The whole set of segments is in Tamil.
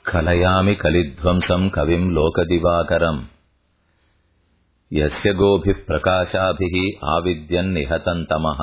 கலயாமி கலித்வம்சம் கவிம் லோகதிவாகரம் யஸ்ய கோபிப் பிரகாசாபிஹி ஆவித்யன் நிஹதந்தமஹ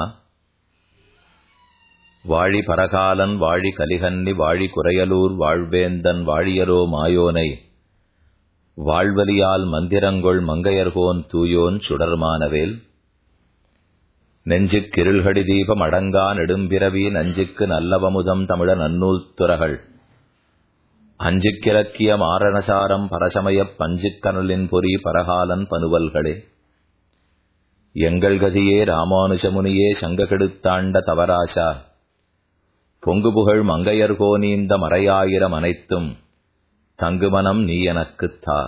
வாழி பரகாலன் வாழி கலிகன்னி வாழி குறையலூர் வாழ்வேந்தன் வாழியரோ மாயோனை வாழ்வலியால் மந்திரங்கொள் மங்கையர்கோன் தூயோன் சுடர்மானவேல் நெஞ்சுக் கிருள்கடி தீபம் அடங்கா நெடும்பிறவி நஞ்சுக்கு நல்லவமுதம் தமிழ நன்னூல் துறகள் அஞ்சுக்கிறக்கிய மாரணசாரம் பரசமயப் பஞ்சுக்கனலின் பொறி பரகாலன் பனுவல்களே எங்கள் கதியே ராமானுஜமுனியே சங்ககெடுத்தாண்ட தவராசா பொங்குபுகழ் மங்கையர்கோனீந்த மறையாயிரம் அனைத்தும் தங்குமனம் நீ எனக்குத் தா.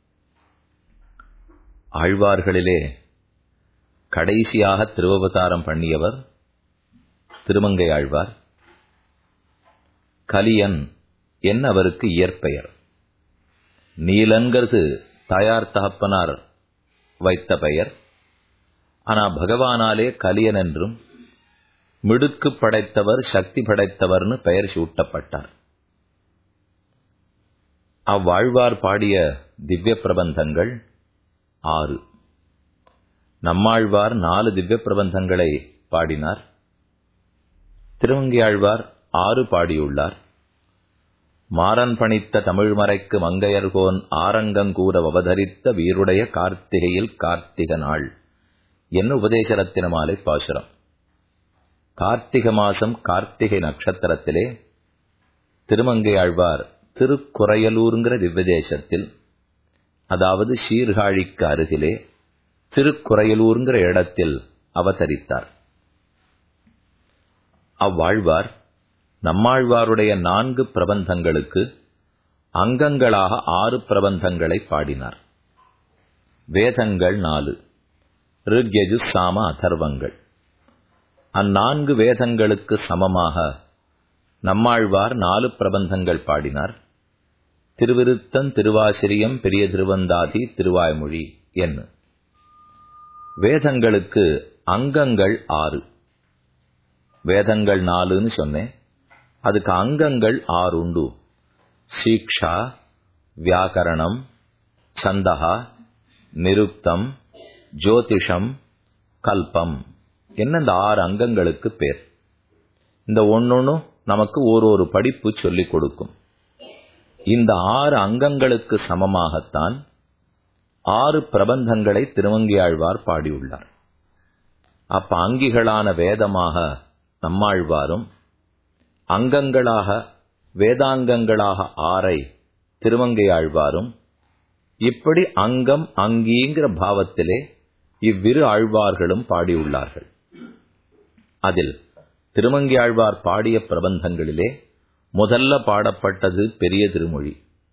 ஆழ்வார்களிலே கடைசியாக திருவவதாரம் பண்ணியவர் திருமங்கை ஆழ்வார். கலியன் என்ன அவருக்கு இயற்பெயர். நீலங்கிறது தாயார் தகப்பனார் வைத்த பெயர். ஆனா பகவானாலே கலியன் என்றும் மிடுக்கு படைத்தவர் சக்தி படைத்தவர்னு பெயர் சூட்டப்பட்டார். அவ்வாழ்வார் பாடிய திவ்ய பிரபந்தங்கள் 6. நம்மாழ்வார் 4 திவ்ய பிரபந்தங்களை பாடினார். திருமங்கையாழ்வார் 6 பாடியுள்ளார். மாறன் பணித்த தமிழ்மறைக்கு மங்கையர்கோன் ஆரங்கங்கூற அவதரித்த வீருடைய கார்த்திகையில் கார்த்திக நாள் என்ன உபதேச ரத்தினமாலை பாசுரம். கார்த்திக மாசம் கார்த்திகை நட்சத்திரத்திலே திருமங்கையாழ்வார் திருக்குறையலூர்ங்கிற திவ்யதேசத்தில், அதாவது சீர்காழிக்கு அருகிலே திருக்குறையலூர்ங்கிற இடத்தில் அவதரித்தார். அவ்வாழ்வார் நம்மாழ்வாருடைய 4 பிரபந்தங்களுக்கு அங்கங்களாக 6 பிரபந்தங்களை பாடினார். வேதங்கள் 4, ரிக்யஜு சாம அதர்வங்கள். அந்நான்கு வேதங்களுக்கு சமமாக நம்மாழ்வார் 4 பிரபந்தங்கள் பாடினார். திருவிருத்தம், திருவாசிரியம், பெரிய திருவந்தாதி, திருவாய்மொழி என்ன. வேதங்களுக்கு அங்கங்கள் 6. வேதங்கள் 4ன்னு சொன்னேன், அதுக்கு அங்கங்கள் 6 உண்டு. சீக்ஷா, வியாக்கரணம், சந்தகா, நிருக்தம், ஜோதிஷம், கல்பம் என்ன இந்த 6 அங்கங்களுக்கு பேர். இந்த ஒன்னொன்னும் நமக்கு ஒரு படிப்பு சொல்லிக் கொடுக்கும். இந்த 6 அங்கங்களுக்கு சமமாகத்தான் 6 பிரபந்தங்களை திருமங்கையாழ்வார் பாடியுள்ளார். அப்ப அங்கிகளான வேதமாக நம்மாழ்வாரும் அங்கங்களாக வேதாங்கங்களாக 6 திருமங்கையாழ்வாரும், இப்படி அங்கம் அங்கீங்கிற பாவத்திலே இவ்விரு ஆழ்வார்களும் பாடியுள்ளார்கள். அதில் திருமங்கையாழ்வார் பாடிய பிரபந்தங்களிலே முதல்ல பாடப்பட்டது பெரிய திருமொழி.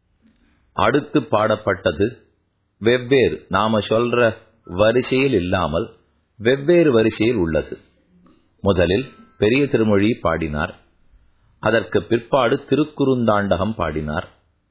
அடுத்து பாடப்பட்டது வெவ்வேறு, நாம சொல்ற வரிசையில் இல்லாமல் வெவ்வேறு வரிசையில் உள்ளது. முதலில் பெரிய திருமொழி பாடினார். அதற்கு பிற்பாடு திருக்குறுந்தாண்டகம் பாடினார்.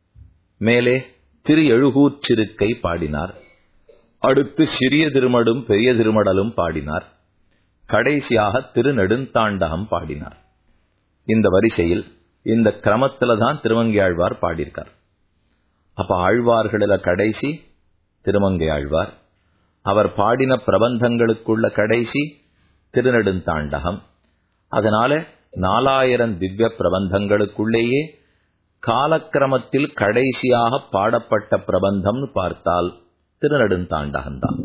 மேலே திரு எழுகூர்ச்சிருக்கை பாடினார். அடுத்து சிறிய திருமடும் பெரிய திருமடலும் பாடினார். கடைசியாக திருநெடுந்தாண்டகம் பாடினார். இந்த வரிசையில் இந்த கிரமத்தில்தான் திருமங்கையாழ்வார் பாடியிருக்கார். அப்ப ஆழ்வார்களில கடைசி திருமங்கையாழ்வார். அவர் பாடின பிரபந்தங்களுக்குள்ள கடைசி திருநெடுந்தாண்டகம். அதனால 4000 திவ்ய பிரபந்தங்களுக்குள்ளேயே காலக்கிரமத்தில் கடைசியாக பாடப்பட்ட பிரபந்தம்னு பார்த்தால் திருநெடுந்தாண்டகம்தான்.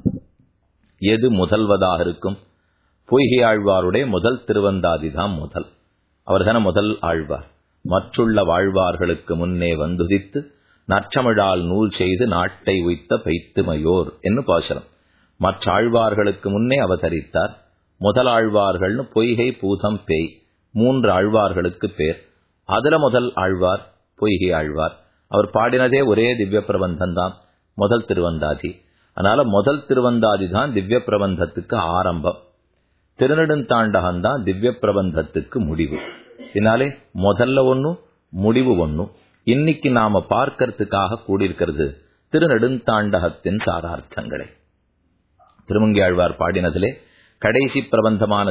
எது முதல்வதாக இருக்கும்? பொய்கை ஆழ்வாருடைய முதல் திருவந்தாதிதான் முதல். அவர்தான முதல் ஆழ்வார். மற்றுள்ள வாழ்வார்களுக்கு முன்னே வந்துதித்து நற்றமிழால் நூல் செய்து நாட்டை உய்த்த பெய்த்துமையோர் என்று பாசுரம். மற்ற ஆழ்வார்களுக்கு முன்னே அவதரித்தார். முதல் ஆழ்வார்கள்னு பொய்கை, பூதம், பேய் 3 ஆழ்வார்களுக்கு பேர். அதுல முதல் ஆழ்வார் பொய்கை ஆழ்வார். அவர் பாடினதே ஒரே திவ்ய பிரபந்தம் தான், முதல் திருவந்தாதி. அதனால முதல் திருவந்தாதி தான் திவ்ய பிரபந்தத்துக்கு ஆரம்பம். திருநெடுந்தாண்டகம் தான் திவ்ய பிரபந்தத்துக்கு முடிவு. இதனாலே முதல்ல ஒண்ணு, முடிவு ஒண்ணு. இன்னைக்கு நாம பார்க்கறதுக்காக கூடியிருக்கிறது திருநெடுந்தாண்டகத்தின் சாரார்த்தங்களை. திருமங்கையாழ்வார் பாடினதிலே கடைசி பிரபந்தமான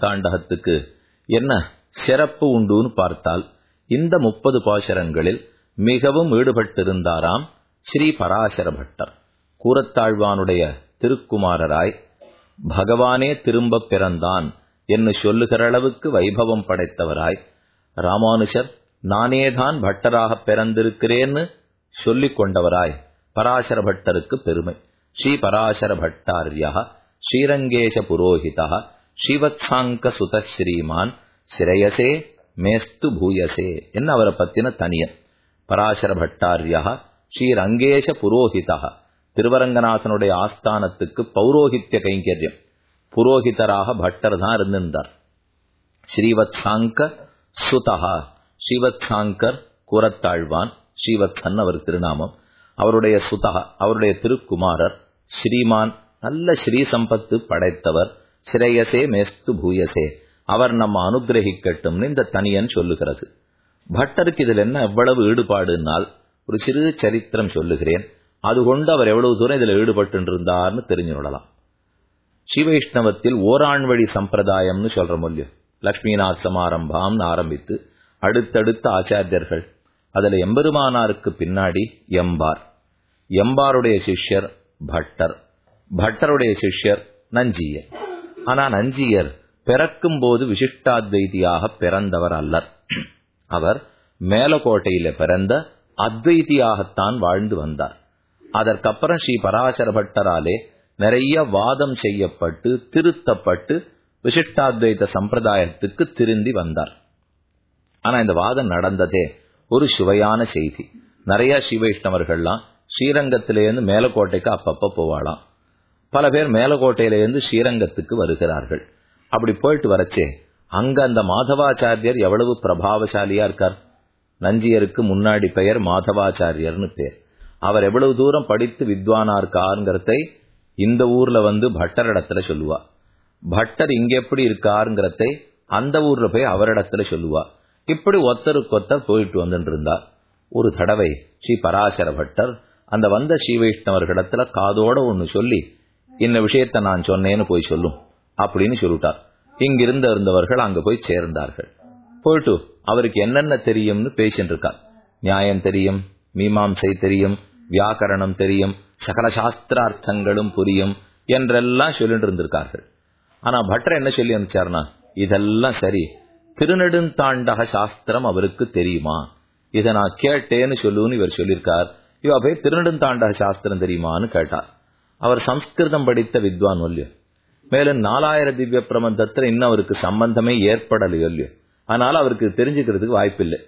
திருநெடுந்தாண்டகத்துக்கு என்ன சிறப்பு உண்டுன்னு பார்த்தால், இந்த 30 பாசுரங்களில் மிகவும் ஈடுபட்டிருந்தாராம் ஸ்ரீ பராசர பட்டர். கூரத்தாழ்வானுடைய திருக்குமாரராய் பகவானே திரும்ப பிறந்தான் என்று சொல்லுகிற அளவுக்கு வைபவம் படைத்தவராய், ராமானுஷர் நானேதான் பட்டராக பிறந்திருக்கிறேன்னு சொல்லிக் கொண்டவராய் பராசர பட்டருக்கு பெருமை. ஸ்ரீ பராசர பட்டார்யா ஸ்ரீரங்கேஷ புரோஹிதா ஸ்ரீவத்சாங்க சுத ஸ்ரீமான் சிரயசே மேஸ்து பூயசே என்ன அவரை பத்தின தனியன். பராசர பட்டார்யா ஸ்ரீரங்கேஷ புரோஹிதா, திருவரங்கநாதனுடைய ஆஸ்தானத்துக்கு பௌரோஹித்ய கைங்கரியம், புரோஹிதராக பட்டர் தான் இருந்திருந்தார். ஸ்ரீவத்சாங்க சுதா, ஸ்ரீவத்சாங்கர் கூரத்தாழ்வான், ஸ்ரீவத்சன் அவர் திருநாமம். அவருடைய சுதா, அவருடைய திருக்குமாரர். ஸ்ரீமான், நல்ல ஸ்ரீ சம்பத்து படைத்தவர். சிரேயசே மேஸ்து பூயசே, அவர் நம்ம அனுகிரகிக்கட்டும் இந்த தனியன் சொல்லுகிறது. பட்டருக்கு இதில் என்ன எவ்வளவு ஈடுபாடுனால் ஒரு சிறு சரித்திரம் சொல்லுகிறேன். அது கொண்டு அவர் எவ்வளவு தூரம் இதில் ஈடுபட்டு இருந்தார்னு தெரிஞ்சு விடலாம். ஸ்ரீவைஷ்ணவத்தில் ஓராண்வழி சம்பிரதாயம்னு சொல்ற மொழியும், லட்சுமிநாத் சமாரம்பாம்னு ஆரம்பித்து அடுத்தடுத்த ஆச்சாரியர்கள். அதுல எம்பெருமானாருக்கு பின்னாடி எம்பார், எம்பாருடைய சிஷ்யர் பட்டர், பட்டருடைய சிஷ்யர் நஞ்சியர். ஆனா நஞ்சியர் பிறக்கும் போது விசிஷ்டாத்வைதியாக பிறந்தவர் அல்லர். அவர் மேலக்கோட்டையில பிறந்த அத்வைதியாகத்தான் வாழ்ந்து வந்தார். அதற்கப்புறம் ஸ்ரீ பராசர பட்டராலே நிறைய வாதம் செய்யப்பட்டு திருத்தப்பட்டு விசிஷ்டாத்வைத சம்பிரதாயத்துக்கு திருந்தி வந்தார். ஆனா இந்த வாதம் நடந்ததே ஒரு சுவையான செய்தி. நிறைய ஸ்ரீவைஷ்ணவர்கள்லாம் ஸ்ரீரங்கத்திலேருந்து மேலக்கோட்டைக்கு அப்பப்ப போவாளாம். பல பேர் மேலக்கோட்டையிலேருந்து ஸ்ரீரங்கத்துக்கு வருகிறார்கள். அப்படி போயிட்டு வரச்சே அங்க அந்த மாதவாச்சாரியர் எவ்வளவு பிரபாவசாலியா இருக்கார். நஞ்சியருக்கு முன்னாடி பெயர் மாதவாச்சாரியர்னு பேர். அவர் எவ்வளவு தூரம் படித்து வித்வானா இருக்காருங்கிறதை இந்த ஊர்ல பட்டரிடத்துல சொல்லுவா. பட்டர் இங்க எப்படி இருக்காருங்கிறதை அந்த ஊர்ல போய் அவரிடத்துல சொல்லுவா. இப்படி ஒத்தருக்கொத்தர் போயிட்டு வந்துட்டு இருந்தார். ஒரு தடவை ஸ்ரீ பராசர பட்டர் அந்த வந்த ஸ்ரீ வைஷ்ணவர்களிடத்துல காதோட ஒன்னு சொல்லி, இந்த விஷயத்த நான் சொன்னேன்னு போய் சொல்லும் அப்படின்னு சொல்லிட்டார். இங்கிருந்து இருந்தவர்கள் அங்க போய் சேர்ந்தார்கள். போயிட்டு அவருக்கு என்னென்ன தெரியும்னு பேசிட்டு இருக்கார். நியாயம் தெரியும், மீமாம்சை தெரியும், வியாக்கரணம் தெரியும், சகல சாஸ்திரார்த்தங்களும் புரியும் என்றெல்லாம் சொல்லிட்டு இருந்திருக்கார்கள். ஆனா பட்டர் என்ன சொல்லி அனுப்பிச்சார்னா, இதெல்லாம் சரி, திருநெடுந்தாண்டக சாஸ்திரம் அவருக்கு தெரியுமா, இதை நான் கேட்டேன்னு சொல்லுன்னு இவர் சொல்லியிருக்கார். இவ போய் திருநெடுந்தாண்டக சாஸ்திரம் தெரியுமான்னு கேட்டார். அவர் சம்ஸ்கிருதம் படித்த வித்வான் இல்லையோ, மேலும் 4000 திவ்ய பிரபந்தத்துல இன்னும் அவருக்கு சம்பந்தமே ஏற்படலையோ இல்லையோ, அதனால அவருக்கு தெரிஞ்சுக்கிறதுக்கு வாய்ப்பில்லை.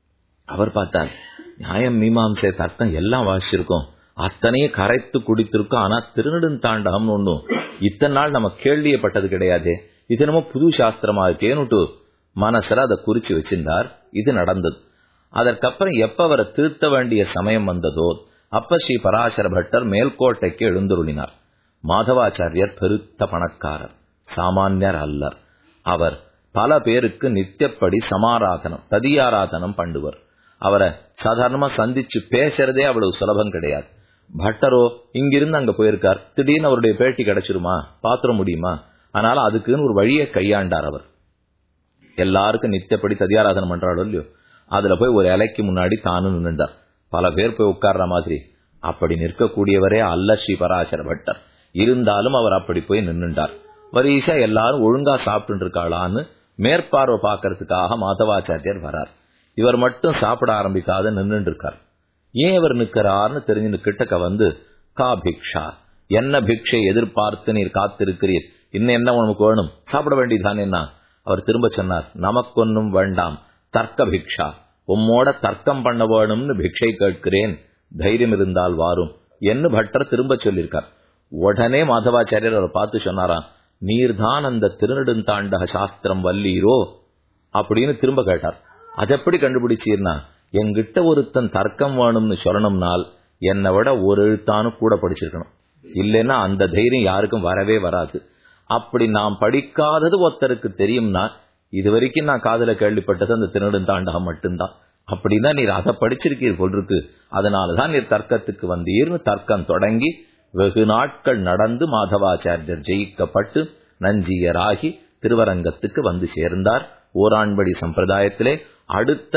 அவர் பார்த்தார், நியாயம் மீமாம்சை தர்க்கம் எல்லாம் வாசிச்சிருக்கோம், அத்தனையும் கரைத்து குடித்திருக்கோம், ஆனா திருநெடுந்தாண்டகம்னு ஒண்ணும் இத்தனை நாள் நம்ம கேள்வியப்பட்டது கிடையாது, இது நம்ம புது சாஸ்திரமா இருக்கேன்னு மனசுல அதை குறிச்சு வச்சிருந்தார். இது நடந்தது. அதற்கப்புறம் எப்ப அவரை திருத்த வேண்டிய சமயம் வந்ததோ அப்ப ஸ்ரீ பராசர பட்டர் மேல்கோட்டைக்கு எழுந்துருளினார். மாதவாச்சாரியர் பெருத்த பணக்காரர், சாமானியர் அல்லர். அவர் பல பேருக்கு நித்தியப்படி சமாராதனம் ததியாராதனம் பண்ணுவர். அவரை சாதாரணமா சந்திச்சு பேசுறதே அவ்வளவு சுலபம் கிடையாது. பட்டரோ இங்கிருந்து அங்க போயிருக்கார், திடீர்னு அவருடைய பேட்டி கிடைச்சிருமா, பாத்திர முடியுமா, அதனால அதுக்குன்னு ஒரு வழியை கையாண்டார். அவர் எல்லாருக்கும் நித்தியப்படி ததியாராதனம் பண்றாளோ இல்லையோ, அதுல போய் ஒரு இலைக்கு முன்னாடி தானும் நின்றுட்டார். பல பேர் போய் உட்கார்ற மாதிரி அப்படி நிற்கக்கூடியவரே அல்ல ஸ்ரீ பராசர பட்டர். இருந்தாலும் அவர் அப்படி போய் நின்றுட்டார். வரிசா எல்லாரும் ஒழுங்கா சாப்பிட்டு இருக்காளான்னு மேற்பார்வை பார்க்கறதுக்காக மாதவாச்சாரியர் வரார். இவர் மட்டும் சாப்பிட ஆரம்பிக்காத நின்றுட்டு இருக்கார். ஏன் இவர் நிற்கிறார்னு தெரிஞ்சு கிட்டக்க கா பிக்ஷா, என்ன பிக்ஷை எதிர்பார்த்து நீர் காத்திருக்கிறீர், இன்னும் என்ன உனக்கு வேணும், சாப்பிட வேண்டியதானே. அவர் திரும்ப சொன்னார், நமக்கொன்னும் வேண்டாம், தர்க்க பிக்ஷா, உம்மோட தர்க்கம் பண்ண வேணும்னு பிக்ஷை கேட்கிறேன், தைரியம் இருந்தால் வாரும் என்று பட்டர் திரும்ப சொல்லியிருக்கார். உடனே மாதவாச்சாரியர் அவரை பார்த்து சொன்னாராம், நீர்தான் அந்த திருநெடுந்தாண்டக சாஸ்திரம் வல்லீரோ அப்படின்னு திரும்ப கேட்டார். அது எப்படி கண்டுபிடிச்சீர்னா, என்கிட்ட ஒருத்தன் தர்க்கம் வேணும்னு சொல்லணும்னால் என்னை விட ஒரு எழுத்தானு கூட படிச்சிருக்கணும், இல்லைன்னா அந்த தைரியம் யாருக்கும் வரவே வராது. அப்படி நாம் படிக்காதது ஒருத்தருக்கு தெரியும்னா, இதுவரைக்கும் நான் காதல கேள்விப்பட்டது அந்த திருநெடுந்தாண்டகம் மட்டும்தான், அப்படின்னா நீர் அதை படிச்சிருக்கீர் போல் இருக்கு, அதனாலதான் நீர் தர்க்கத்துக்கு வந்தீர்னு தர்க்கம் தொடங்கி வெகு நாட்கள் நடந்து மாதவாச்சாரியர் ஜெயிக்கப்பட்டு நஞ்சியராகி திருவரங்கத்துக்கு சேர்ந்தார். ஓராண்படி சம்பிரதாயத்திலே அடுத்த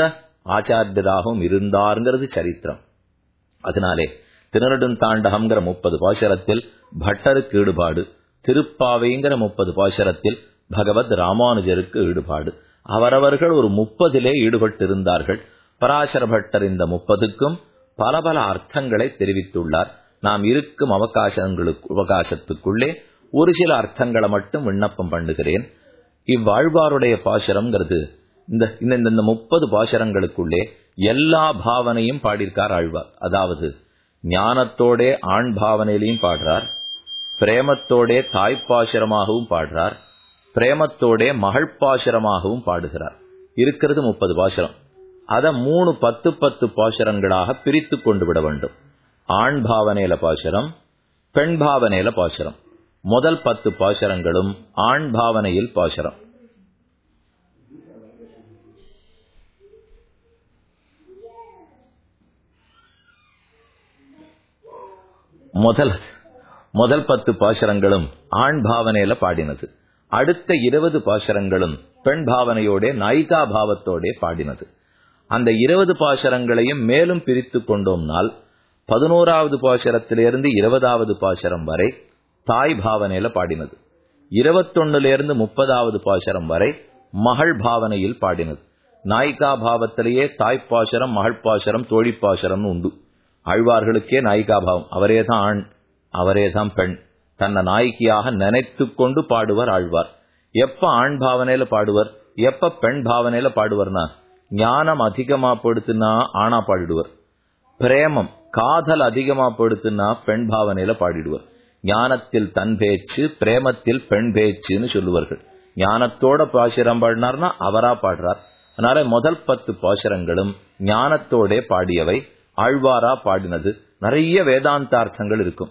ஆச்சாரியராகவும் இருந்தாருங்கிறது சரித்திரம். அதனாலே திருநெடுந்தாண்டகம்ங்கிற 30 பாசுரத்தில் பட்டருக்கு ஈடுபாடு, திருப்பாவைங்கிற 30 பாசுரத்தில் பகவத் ராமானுஜருக்கு ஈடுபாடு. அவரவர்கள் ஒரு 30 ஈடுபட்டிருந்தார்கள். பராசர பட்டர் இந்த 30க்கும் பல பல அர்த்தங்களை தெரிவித்துள்ளார். நாம் இருக்கும் அவகாசத்துக்குள்ளே ஒரு சில அர்த்தங்களை மட்டும் விண்ணப்பம் பண்ணுகிறேன். இவ்வாழ்வாருடைய பாசுரம்ங்கிறது இந்த 30 பாசுரங்களுக்குள்ளே எல்லா பாவனையும் பாடியிருக்கார் ஆழ்வார். அதாவது ஞானத்தோடே ஆண் பாவனையிலையும் பாடுறார், பிரேமத்தோடே தாய்ப்பாசுரமாகவும் பாடுறார், பிரேமத்தோடே மகள் பாசுரமாகவும் பாடுகிறார். இருக்கிறது 30 பாசுரம். அதை 3 10 பாசுரங்களாக பிரித்து கொண்டு விட வேண்டும். ஆண் பாவனையில பாசுரம், பெண் பாவனையில பாசுரம். முதல் 10 பாசுரங்களும் ஆண் பாவனையில் பாசுரம். முதல் 10 பாசுரங்களும் ஆண் பாவனையில பாடினது. அடுத்த 20 பாசுரங்களும் பெண் பாவனையோட நாயிகா பாவத்தோட பாடினது. அந்த 20 பாசுரங்களையும் மேலும் பிரித்து கொண்டோம்னால் 11வது பாசுரத்திலிருந்து 20வது பாசுரம் வரை தாய் பாவனையில பாடினது. 21லிருந்து 30வது பாசுரம் வரை மகள் பாவனையில் பாடினது. நாயிகா பாவத்திலேயே தாய்ப்பாசுரம், மகள் பாசுரம், தோழி பாசுரம்னு உண்டு. ஆழ்வார்களுக்கே நாயிகா பாவம். அவரேதான் ஆண், அவரேதான் பெண். தன்னை நாயகியாக நினைத்து கொண்டு பாடுவர் ஆழ்வார். எப்ப ஆண் பாவனையில பாடுவர், எப்ப பெண் பாவனையில பாடுவர்னா, ஞானம் அதிகமா படுத்துனா ஆணா பாடிடுவர், பிரேமம் காதல் அதிகமா படுத்துனா பெண் பாவனையில பாடிடுவர். ஞானத்தில் தன் பேச்சு, பிரேமத்தில் பெண் பேச்சுன்னு சொல்லுவார்கள். ஞானத்தோட பாசுரம் பாடினார்னா அவரா பாடுறார். அதனால முதல் 10 பாசுரங்களும் ஞானத்தோட பாடியவை, ஆழ்வாரா பாடினது. நிறைய வேதாந்தார்த்தங்கள் இருக்கும்.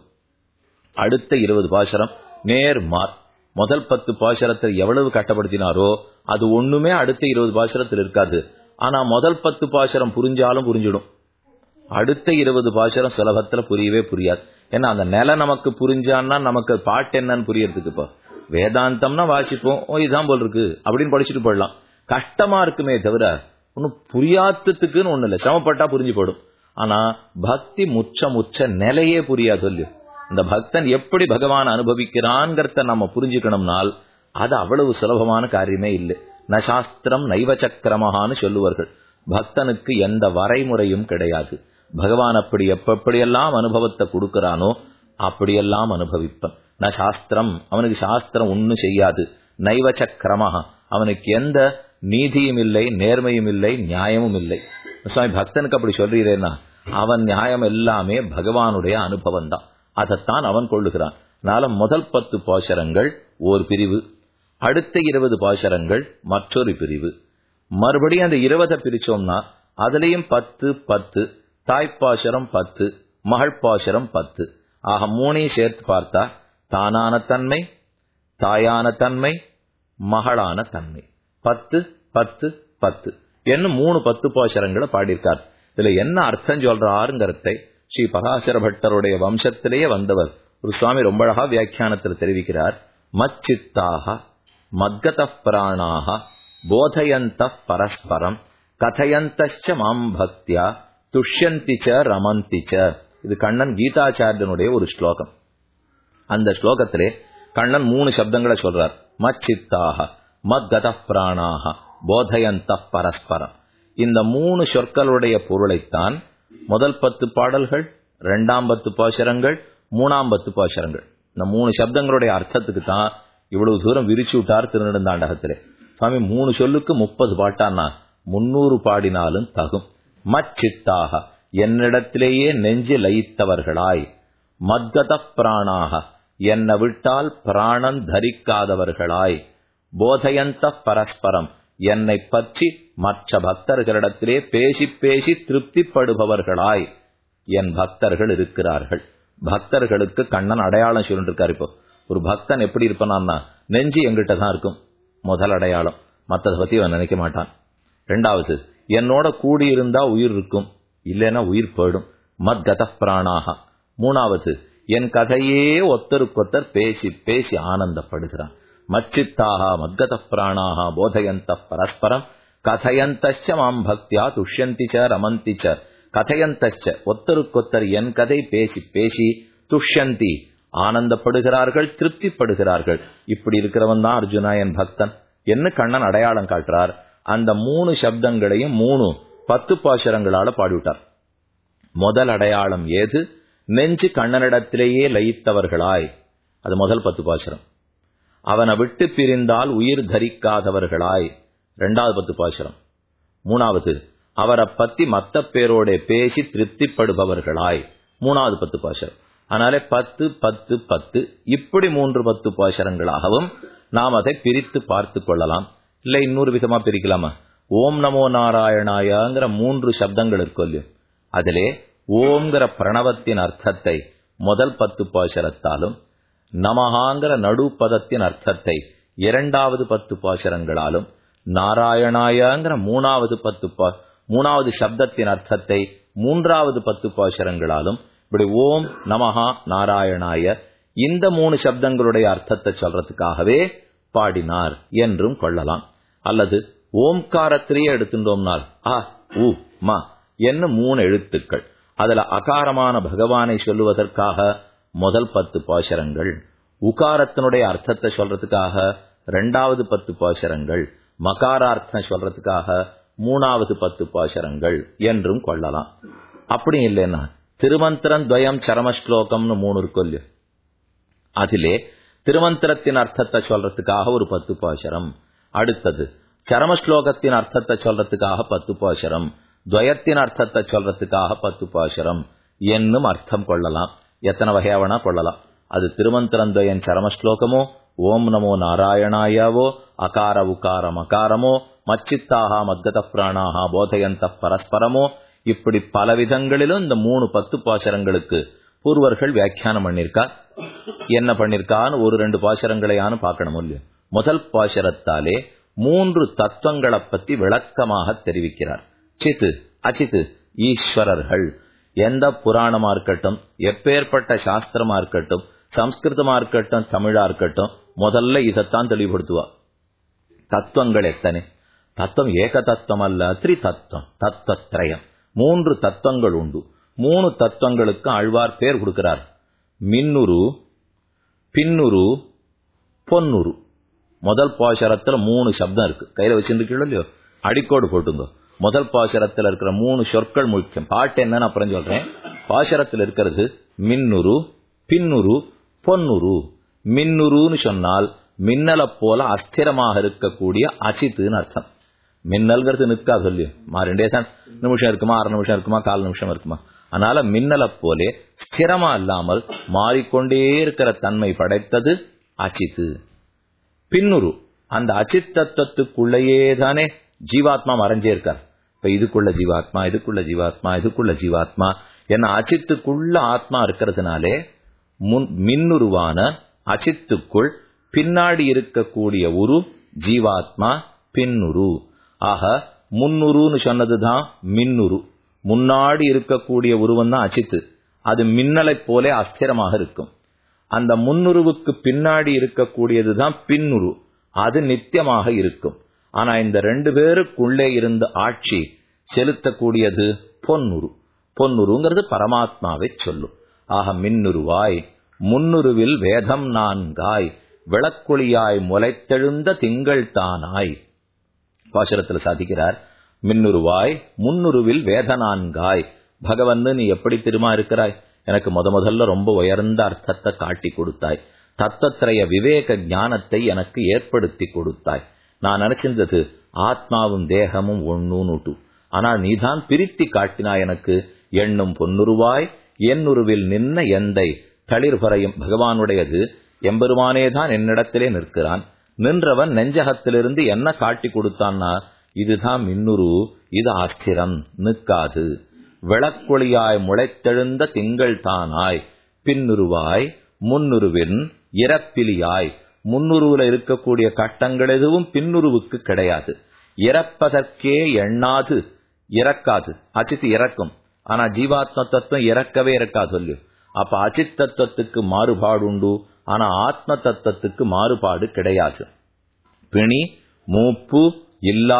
அடுத்த 20 பாசுரம் நேர்மார். முதல் 10 பாசுரத்தில் எவ்வளவு கட்டப்படுத்தினாரோ அது ஒண்ணுமே அடுத்த 20 பாசுரத்தில் இருக்காது. ஆனா முதல் 10 பாசுரம் புரிஞ்சாலும் புரிஞ்சிடும். அடுத்த 20 பாசுரம் சுலபத்துல புரியவே புரியாது. ஏன்னா அந்த நிலை நமக்கு புரிஞ்சான்னா நமக்கு பாட்டு என்னன்னு புரியறதுக்கு. இப்போ வேதாந்தம்னா வாசிப்போம், இதுதான் போல் இருக்கு அப்படின்னு படிச்சுட்டு போயிடலாம். கஷ்டமா இருக்குமே தவிர ஒன்னும் புரியாததுக்குன்னு ஒண்ணு இல்லை, சிரமப்பட்டா புரிஞ்சு போடும். ஆனா பக்தி முச்ச நிலையே புரியாது. சொல்லு, இந்த பக்தன் எப்படி பகவான் அனுபவிக்கிறான்ங்கிறத நம்ம புரிஞ்சுக்கணும்னால் அது அவ்வளவு சுலபமான காரியமே இல்லை. ந சாஸ்திரம் நைவ சக்கரமஹான்னு சொல்லுவார்கள். பக்தனுக்கு எந்த வரைமுறையும் கிடையாது. பகவான் அப்படி எப்படியெல்லாம் அனுபவத்தை கொடுக்கிறானோ அப்படியெல்லாம் அனுபவிப்பான். ந சாஸ்திரம், அவனுக்கு சாஸ்திரம் ஒன்னும் செய்யாது. நைவ சக்கரமஹா, அவனுக்கு எந்த நீதியும் இல்லை, நேர்மையும் இல்லை, நியாயமும் இல்லை. சுவாமி பக்தனுக்கு அப்படி சொல்றீரேன்னா அவன் நியாயம் எல்லாமே பகவானுடைய அனுபவம் தான். அதைத்தான் அவன் கொள்ளுகிறான். அதனால முதல் 10 பாசுரங்கள் ஒரு பிரிவு, அடுத்த 20 பாசுரங்கள் மற்றொரு பிரிவு. மறுபடியும் அந்த 20 பிரிச்சோம்னா அதுலயும் 10 தாய்ப்பாசுரம் 10, மகள் பாசுரம் 10. ஆக 3ஐயும் சேர்த்து பார்த்தா தானான தன்மை, தாயான தன்மை, மகளான தன்மை. 10 என்னும் 3 10 பாசுரங்களை பாடியிருக்கார். இதுல என்ன அர்த்தம் சொல்றாருங்கிறதை ஸ்ரீ பராசர பட்டருடைய வம்சத்திலேயே வந்தவர் ஒரு சுவாமி ரொம்ப அழகா வியாக்கியானத்தில் தெரிவிக்கிறார். மச்சித்தாக மத்கத பிராணாக போதயந்த பரஸ்பரம் கதயந்தச்ச மாம் பக்தியா துஷ்யந்திச்ச ரமந்திச்ச. இது கண்ணன் கீதாச்சாரியனுடைய ஒரு ஸ்லோகம். அந்த ஸ்லோகத்திலே கண்ணன் 3 சப்தங்களை சொல்றார். மச்சித்தாக மத்கத பிராணாக போதயந்த பரஸ்பரம். இந்த 3 சொற்களுடைய பொருளைத்தான் முதல் 10 பாடல்கள், 2ஆம் 10 பாசுரங்கள், 3ஆம் 10 பாசுரங்கள். இந்த 3 சப்தங்களுடைய அர்த்தத்துக்கு தான் இவ்வளவு தூரம் விரிச்சு விட்டார் திருநெடுந்தாண்டகத்திலே. சுவாமி 3 சொல்லுக்கு 30 பாட்டானா 300 பாடினாலும் தகும். மச்சித்தாக, என்னிடத்திலேயே நெஞ்சு லயித்தவர்களாய், மத்கத பிராணாக, என்னை விட்டால் பிராணம் தரிக்காதவர்களாய், போதயந்த பரஸ்பரம், என்னை பற்றி மற்ற பக்தர்களிடத்திலே பேசி பேசி திருப்திப்படுபவர்களாய் என் பக்தர்கள் இருக்கிறார்கள். பக்தர்களுக்கு கண்ணன் அடையாளம் சொல்லிட்டு இருக்காரு. இப்போ ஒரு பக்தன் எப்படி இருப்பானா, நெஞ்சு எங்கிட்ட தான் இருக்கும் முதல் அடையாளம். மற்றதை பத்தி அவன் நினைக்க மாட்டான். 2வது, என்னோட கூடியிருந்தா உயிர் இருக்கும், இல்லைன்னா உயிர் போயிடும். மத்கத பிராணாக. 3வது, என் கதையே ஒத்தருக்கொத்தர் பேசி பேசி ஆனந்தப்படுகிறான். மச்சித்தாக மத்கத பிராணாக போதயந்த பரஸ்பரம் கதையந்தச்ச மாம் பக்தியா துஷ்யந்திச்ச ரமந்திச்ச. கதையந்தச்ச ஒத்தருக்கொத்தர் என் கதை பேசி பேசி துஷ்யந்தி ஆனந்தப்படுகிறார்கள், திருப்திப்படுகிறார்கள். இப்படி இருக்கிறவன் தான் அர்ஜுனா என் பக்தன் என்று கண்ணன் அடையாளம் காட்டுறார். அந்த 3 சப்தங்களையும் 3 10 பாசுரங்களால பாடிவிட்டார். முதல் அடையாளம் ஏது? நெஞ்சு கண்ணனிடத்திலேயே லயித்தவர்களாய், அது முதல் 10 பாசுரம். அவனை விட்டு பிரிந்தால் உயிர் தரிக்காதவர்களாய், 2வது 10 பாசுரம். 3வது அவரை பத்தி மத்த பேரோட பேசி திருப்திப்படுபவர்களாய், 3வது 10 பாசுரம். அதனாலே 10 10 10 இப்படி 3 10 பாசுரங்களாகவும் நாம் அதை பிரித்து பார்த்து கொள்ளலாம். இல்லை இன்னொரு விதமா பிரிக்கலாமா? ஓம் நமோ நாராயணாயங்கிற 3 சப்தங்கள் இருக்கும் இல்லையோ, அதிலே ஓம்ங்கிற பிரணவத்தின் அர்த்தத்தை முதல் 10 பாசுரத்தாலும், நமஹாங்கிற நடுப்பதத்தின் அர்த்தத்தை 2வது 10 பாசுரங்களாலும், நாராயணாயங்கிற 3வது சப்தத்தின் அர்த்தத்தை 3வது 10 பாசுரங்களாலும், இப்படி ஓம் நமஹா நாராயணாய இந்த 3 சப்தங்களுடைய அர்த்தத்தை சொல்றதுக்காகவே பாடினார் என்றும் கொள்ளலாம். அல்லது ஓம்காரத்திலேயே எடுத்துட்டோம்னால் அ உ ம என்ன 3 எழுத்துக்கள், அதுல அகாரமான பகவானை சொல்லுவதற்காக முதல் 10 பாசுரங்கள், உகாரத்தினுடைய அர்த்தத்தை சொல்றதுக்காக 2வது 10 பாசுரங்கள், மகாரார்த்தம் சொல்றதுக்காக 3வது 10 பாசுரங்கள் என்றும் கொள்ளலாம். அப்படி இல்லைன்னா திருமந்திரம் துவயம் சரமஸ்லோகம்னு 3 இருக்கும் இல்லையோ, அதிலே திருமந்திரத்தின் அர்த்தத்தை சொல்றதுக்காக ஒரு 10 பாசுரம், அடுத்தது சரமஸ்லோகத்தின் அர்த்தத்தை சொல்றதுக்காக 10 பாசுரம், துவயத்தின் அர்த்தத்தை சொல்றதுக்காக 10 பாசுரம் என்னும் அர்த்தம் கொள்ளலாம். எத்தனை வகையாவனா கொள்ளலாம். அது திருமந்திரம் துவயம் சரமஸ்லோகமோ, ஓம் நமோ நாராயணாயாவோ, அகார உகார மகாரமோ, மச்சித்தாக மத்கத பிராணாக போதயந்த பரஸ்பரமோ, இப்படி பல விதங்களிலும் இந்த 3 10 பாசுரங்களுக்கு பூர்வர்கள் வியாக்கியானம் பண்ணிருக்கா. என்ன பண்ணிருக்கான்னு ஒரு 2 பாசுரங்களையானு பார்க்கணும் இல்லையா. முதல் பாசுரத்தாலே 3 தத்துவங்களை பத்தி விளக்கமாக தெரிவிக்கிறார். சித்து அச்சித்து ஈஸ்வரர்கள். எந்த புராணமா இருக்கட்டும், எப்பேற்பட்ட சாஸ்திரமா இருக்கட்டும், சம்ஸ்கிருதமா இருக்கட்டும், தமிழா இருக்கட்டும், முதல்ல இதைத்தான் தெளிவுபடுத்துவா. தத்துவங்கள் எத்தனை? தத்துவம் ஏக தத்துவம் அல்ல, திரிதத்துவம், தத்துவத்ரயம், 3 தத்துவங்கள் உண்டு. 3 தத்துவங்களுக்கு ஆழ்வார் பேர் கொடுக்கிறார். மின்னுரு, பின்னுரு, பொன்னுரு. முதல் பாசுரத்துல 3 சப்தம் இருக்கு. கையில வச்சிருக்கீங்களோ இல்லையோ, அடிக்கோடு போட்டுங்க. முதல் பாசுரத்தில் இருக்கிற 3 சொற்கள் முக்கியம். பாட்டு என்னன்னு அப்புறம் சொல்றேன். பாசுரத்தில் இருக்கிறது மின்னுரு, பின்னுரு, பொன்னுரு. மின்னுருன்னு சொன்னால் மின்னலை போல அஸ்திரமாக இருக்கக்கூடிய அசித்துன்னு அர்த்தம். மின்னல்கிறது நிற்கா சொல்லி 2 நிமிஷம் இருக்குமா, 1/2 நிமிஷம் இருக்குமா, 1/4 நிமிஷம் இருக்குமா. அதனால மின்னலை போலே ஸ்திரமா இல்லாமல் மாறிக்கொண்டே இருக்கிற தன்மை படைத்தது அச்சித்து. பின்னுரு, அந்த அச்சித் தத்துவத்துக்குள்ளேயே தானே ஜீவாத்மா மறைஞ்சே இருக்கார். இப்ப இதுக்குள்ள ஜீவாத்மா, இதுக்குள்ள ஜீவாத்மா, இதுக்குள்ள ஜீவாத்மா என்ன அச்சித்துக்குள்ள ஆத்மா இருக்கிறதுனாலே மின்னுருவான அச்சித்துக்குள் பின்னாடி இருக்கக்கூடிய ஒரு ஜீவாத்மா பின்னுரு. ஆக முன்னுருன்னு சொன்னதுதான் மின்னுரு. முன்னாடி இருக்கக்கூடிய உருவம் தான் அச்சித்து. அது மின்னலை போலே அஸ்திரமாக இருக்கும். அந்த முன்னுருவுக்கு பின்னாடி இருக்கக்கூடியதுதான் பின்னுரு. அது நித்தியமாக இருக்கும். ஆனா இந்த 2 பேருக்குள்ளே இருந்து ஆட்சி செலுத்தக்கூடியது பொன்னுரு. பொன்னுருங்கிறது பரமாத்மாவை சொல்லும். ஆக மின்னுருவாய், முன்னுருவில் வேதம் 4ஆய், விளக்குழியாய் முளைத்தெழுந்த திங்கள் தானாய். பாசுரத்தில் சாதிக்கிறார். மின்னுருவாய், முன்னுருவில் வேத 4ஆய். பகவன் நீ எப்படி திருமா இருக்கிறாய்? எனக்கு முதல்ல ரொம்ப உயர்ந்த அர்த்தத்தை காட்டி கொடுத்தாய். தத்தத்திரைய விவேக ஞானத்தை எனக்கு ஏற்படுத்தி கொடுத்தாய். நான் நினைச்சிருந்தது ஆத்மாவும் தேகமும் ஒண்ணுன்னு. ஆனால் நீதான் பிரித்தி காட்டினாய் எனக்கு. எண்ணும் பொன்னுருவாய், என்னுருவில் நின்ன எந்தை தளிர்பறையும் பகவானுடையது. எம்பெருமானேதான் என்னிடத்திலே நிற்கிறான். நின்றவன் நெஞ்சகத்திலிருந்து என்ன காட்டி கொடுத்தான்னா, இதுதான் மின்னுரு, இது ஆஸ்திரம், நிற்காது. விளக்கொளியாய் முளைத்தெழுந்த திங்கள் தானாய், பின்னுருவாய், முன்னுருவின் இறப்பிலியாய். முன்னுருவில் இருக்கக்கூடிய கட்டங்கள் எதுவும் பின்னுருவுக்கு கிடையாது. இறப்பதற்கே எண்ணாது, இறக்காது. அச்சித்து இறக்கும், ஆனா ஜீவாத்ம தத்துவம் இறக்கவே இறக்காது சொல்லு. அப்ப அச்சித் தத்துவத்துக்கு மாறுபாடு உண்டு, ஆனா ஆத்ம தத்துவத்துக்கு மாறுபாடு கிடையாது. பிணி மூப்பு இல்லா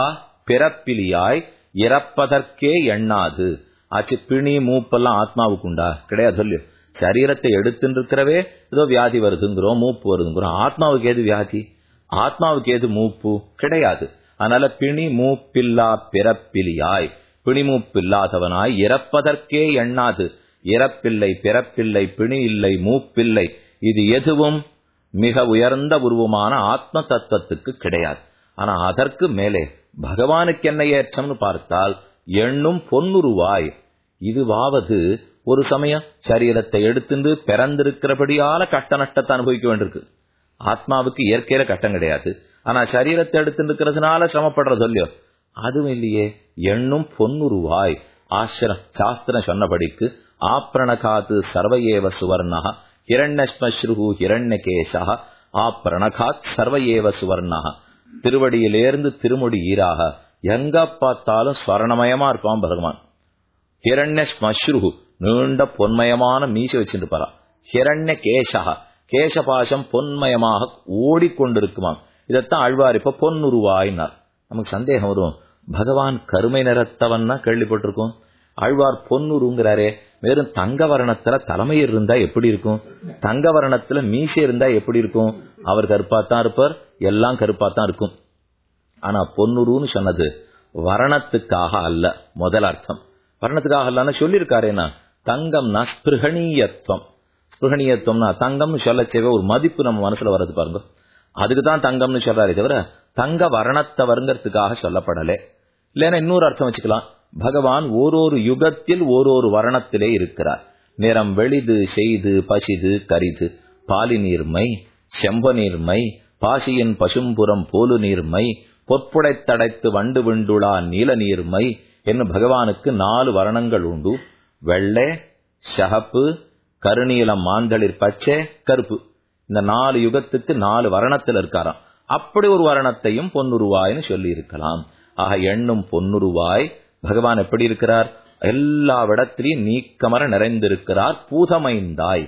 பிறப்பிலியாய் இறப்பதற்கே எண்ணாது. ஆச்சு, பிணி மூப்பெல்லாம் ஆத்மாவுக்கு உண்டா? கிடையாது. சொல்லு, சரீரத்தை எடுத்துட்டு இருக்கிறவே ஏதோ வியாதி வருதுங்கிறோம், மூப்பு வருதுங்கிறோம். ஆத்மாவுக்கு ஏது வியாதி? ஆத்மாவுக்கு ஏது மூப்பு? கிடையாது. அதனால பிணி மூப்பில்லா பிறப்பிலியாய், பிணி மூப்பில்லாதவனாய் இறப்பதற்கே எண்ணாது. இறப்பில்லை, பிறப்பில்லை, பிணி இல்லை, மூப்பில்லை, இது எதுவும் மிக உயர்ந்த உருவமான ஆத்ம தத்துவத்துக்கு கிடையாது. ஆனா அதற்கு மேலே பகவானுக்கு என்ன ஏற்றம்னு பார்த்தால் எண்ணும் பொன்னுருவாய். இதுவாவது ஒரு சமயம் சரீரத்தை எடுத்துட்டு பிறந்திருக்கிறபடியால கட்ட நட்டத்தை அனுபவிக்க வேண்டியிருக்கு. ஆத்மாவுக்கு இயற்கையில கட்டம் கிடையாது. ஆனா சரீரத்தை எடுத்துட்டு இருக்கிறதுனால சிரமப்படுறது இல்லையோ, அதுவும் இல்லையே. எண்ணும் பொன்னுருவாய். சாஸ்திரம் சொன்னபடிக்கு ஆப்ரணகாத்து சர்வயேவ சுவர்ணா ஹிரண்யஸ்மஸ்ருஹு ஹிரண்யகேசா ஆப்ரணகாத் சர்வயேவ சுவர்ணா. திருவடியிலேருந்து திருமுடி ஈராக எங்க பார்த்தாலும் ஸ்வர்ணமயமா இருப்பான் பகவான். ஹிரண்யஸ்மஸ்ருஹு, நீண்ட பொன்மயமான மீசை வச்சுட்டு போறான். ஹிரண்யகேசா, கேசபாசம் பொன்மயமாக ஓடிக்கொண்டிருக்குமாம். இதைத்தான் ஆழ்வார் இப்ப பொன்னுருவாயினார். நமக்கு சந்தேகம் வரும், பகவான் கருமை நிறத்தவன்னா கேள்விப்பட்டிருக்கோம், ஆழ்வார் பொன்னுருங்கிறாரே, வெறும் தங்க வர்ணத்துல தலைமையில் இருந்தா எப்படி இருக்கும்? தங்க வர்ணத்துல மீசை இருந்தா எப்படி இருக்கும்? அவர் கருப்பாத்தான் இருப்பார், எல்லாம் கருப்பாத்தான் இருக்கும். ஆனா பொன்னுருன்னு சொன்னது வர்ணத்துக்காக அல்ல. முதல் அர்த்தம் வர்ணத்துக்காக அல்லன்னு சொல்லியிருக்காரேனா, தங்கம்னா ஸ்பிருகணீயத்துவம். ஸ்பிருகணீயத்துவம்னா தங்கம்னு சொல்லச்சேவே ஒரு மதிப்பு நம்ம மனசுல வர்றது பாருங்க, அதுக்குதான் தங்கம்னு சொல்றாரே தவிர தங்க வர்ணத்தவருங்கிறதுக்காக சொல்லப்படலே. இல்லைன்னா இன்னொரு அர்த்தம் வச்சுக்கலாம், பகவான் ஓரொரு யுகத்தில் ஓரொரு வர்ணத்திலே இருக்கிறார். நிறம் வெளிது செய்து பசிது கரிது, பாலி நீர்மை செம்ப நீர்மை, பாசியின் பசும்புறம் போலு நீர்மை, பொற்புடைத்தடைத்து வண்டு விண்டுளா நீல நீர்மை என்று பகவானுக்கு 4 வர்ணங்கள் உண்டு. வெள்ளை, சகப்பு, கருநீலம், மாந்தளிர் பச்சை, கருப்பு. இந்த 4 யுகத்துக்கு 4 வர்ணத்தில் இருக்காராம். அப்படி ஒரு வர்ணத்தையும் பொன்னுருவாய்னு சொல்லி இருக்கலாம். ஆக எண்ணும் பொன்னுருவாய் பகவான் எப்படி இருக்கிறார்? எல்லா இடத்திலையும் நீக்கமர நிறைந்திருக்கிறார். பூதமைந்தாய்,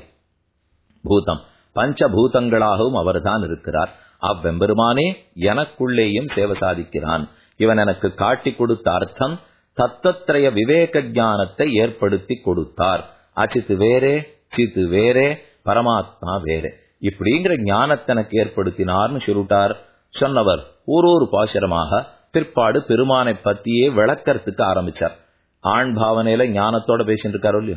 பூதம் பஞ்சபூதங்களாகவும் அவர்தான் இருக்கிறார். அவ்வெம்பெருமானே எனக்குள்ளேயும் சேவை சாதிக்கிறான். இவன் எனக்கு காட்டி கொடுத்த அர்த்தம் தத்துவத்ரய விவேக ஞானத்தை ஏற்படுத்தி கொடுத்தார். அச்சித்து வேறே, சித்து வேறே, பரமாத்மா வேறே, இப்படிங்கிற ஞானத்தை எனக்கு ஏற்படுத்தினார்னு சொல்லிட்டார். சொன்னவர் ஒரு பாசுரமாக பிற்பாடு பெருமானை பத்தியே விளக்கறதுக்கு ஆரம்பிச்சார். ஆண் பாவனையில ஞானத்தோட பேசிட்டு இருக்காரோ இல்லையோ,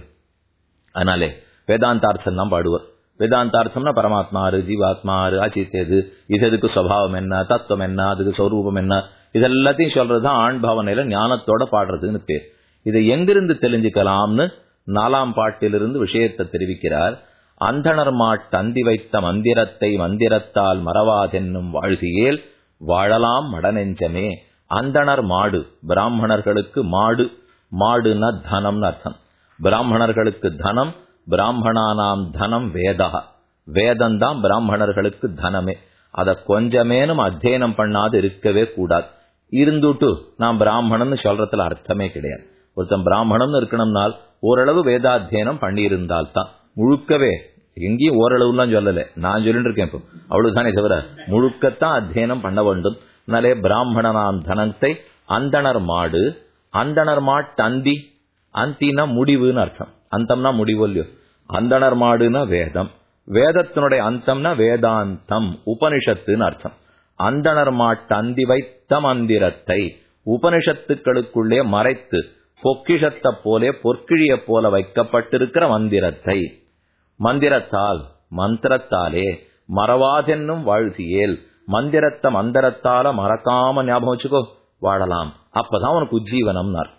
அதனாலே வேதாந்தார்த்தம் தான் பாடுவார். வேதாந்தார்த்தம்னா பரமாத்மா ஆறு, ஜீவாத்மா ஆறு, அச்சித்தேது, இது எதுக்கு சுபாவம் என்ன, தத்துவம் என்ன, அதுக்கு சொரூபம் என்ன, இதெல்லாத்தையும் சொல்றதுதான் ஆண் பாவனையில ஞானத்தோட பாடுறதுன்னு பேர். இதை எங்கிருந்து தெரிஞ்சுக்கலாம்னு 4ஆம் பாட்டிலிருந்து விஷயத்தை தெரிவிக்கிறார். அந்தணர் மாட்டந்தி வைத்த மந்திரத்தை மந்திரத்தால் மறவாதென்னும் வாழ்கியேல் வாழலாம் மடநெஞ்சமே. அந்தணர் மாடு, பிராமணர்களுக்கு மாடு, மாடுனா தனம்னு அர்த்தம். பிராமணர்களுக்கு தனம், பிராமணானாம் தனம் வேதா, வேதம்தான் பிராமணர்களுக்கு தனமே. அதை கொஞ்சமேனும் அத்தியனம் பண்ணாது இருக்கவே கூடாது. இருந்துட்டு நான் பிராமணன் சொல்றதுல அர்த்தமே கிடையாது. ஒருத்தன் பிராமணன் இருக்கணும்னால் ஓரளவு வேதாத்தியனம் பண்ணியிருந்தால்தான். முழுக்கவே எங்கேயும் ஓரளவுலாம் சொல்லல, நான் சொல்லிட்டு இருக்கேன் இப்போ, அவ்வளவுதானே தவிர முழுக்கத்தான் அத்தியனம் பண்ண வேண்டும். அதனாலே பிராமணனாம் தனத்தை அந்தணர் மாடு, அந்தணர் மாட்டு அந்தி, அந்தினா முடிவுன்னு அர்த்தம், அந்தம்னா முடிவு இல்லையோ. அந்தணர் மாடுனா வேதம், வேதத்தினுடைய அந்தம்னா வேதாந்தம், உபனிஷத்துன்னு அர்த்தம். அந்தணர் மாட்டு அந்தி வைத்த மந்திரத்தை, உபனிஷத்துக்களுக்குள்ளே மறைத்து பொக்கிஷத்தை போலே பொற்கிழிய போல வைக்கப்பட்டிருக்கிற மந்திரத்தை, மந்திரத்தால் மந்திரத்தாலே மறவாதென்னும் வாழ்த்தியேல், மந்திரத்தை மந்திரத்தால மறக்காம ஞாபகம் வச்சுக்கோ, வாழலாம். அப்பதான் உனக்கு உஜ்ஜீவனம்னார்.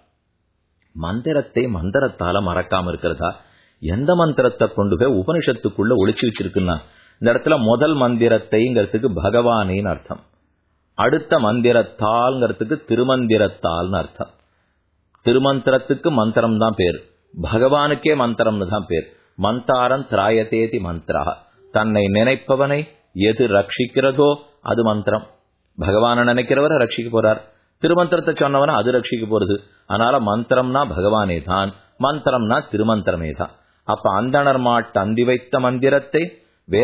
மந்திரத்தை மந்திரத்தால மறக்காம இருக்கிறதா? எந்த மந்திரத்தை கொண்டு போய் உபனிஷத்துக்குள்ள ஒளிச்சு வச்சிருக்குன்னா, இந்த இடத்துல முதல் மந்திரத்தைங்கிறதுக்கு பகவானின்னு அர்த்தம், அடுத்த மந்திரத்தால்ங்கிறதுக்கு திருமந்திரத்தால்னு அர்த்தம். திருமந்திரத்துக்கு மந்திரம் தான் பேர், பகவானுக்கே மந்திரம்னு தான் பேர். மந்தாரம் திராயதேதி மந்திரா, தன்னை நினைப்பவனை எது ரட்சிக்கிறதோ அது மந்திரம். பகவான நினைக்கிறவரை ரட்சிக்க போறார், திருமந்திரத்தை சொன்னவன அது ரட்சிக்க போறது. அதனால மந்திரம்னா பகவானே தான், மந்திரம்னா திருமந்திரமே தான். அப்ப அந்தணர் மாட்டு அந்தி வைத்த மந்திரத்தை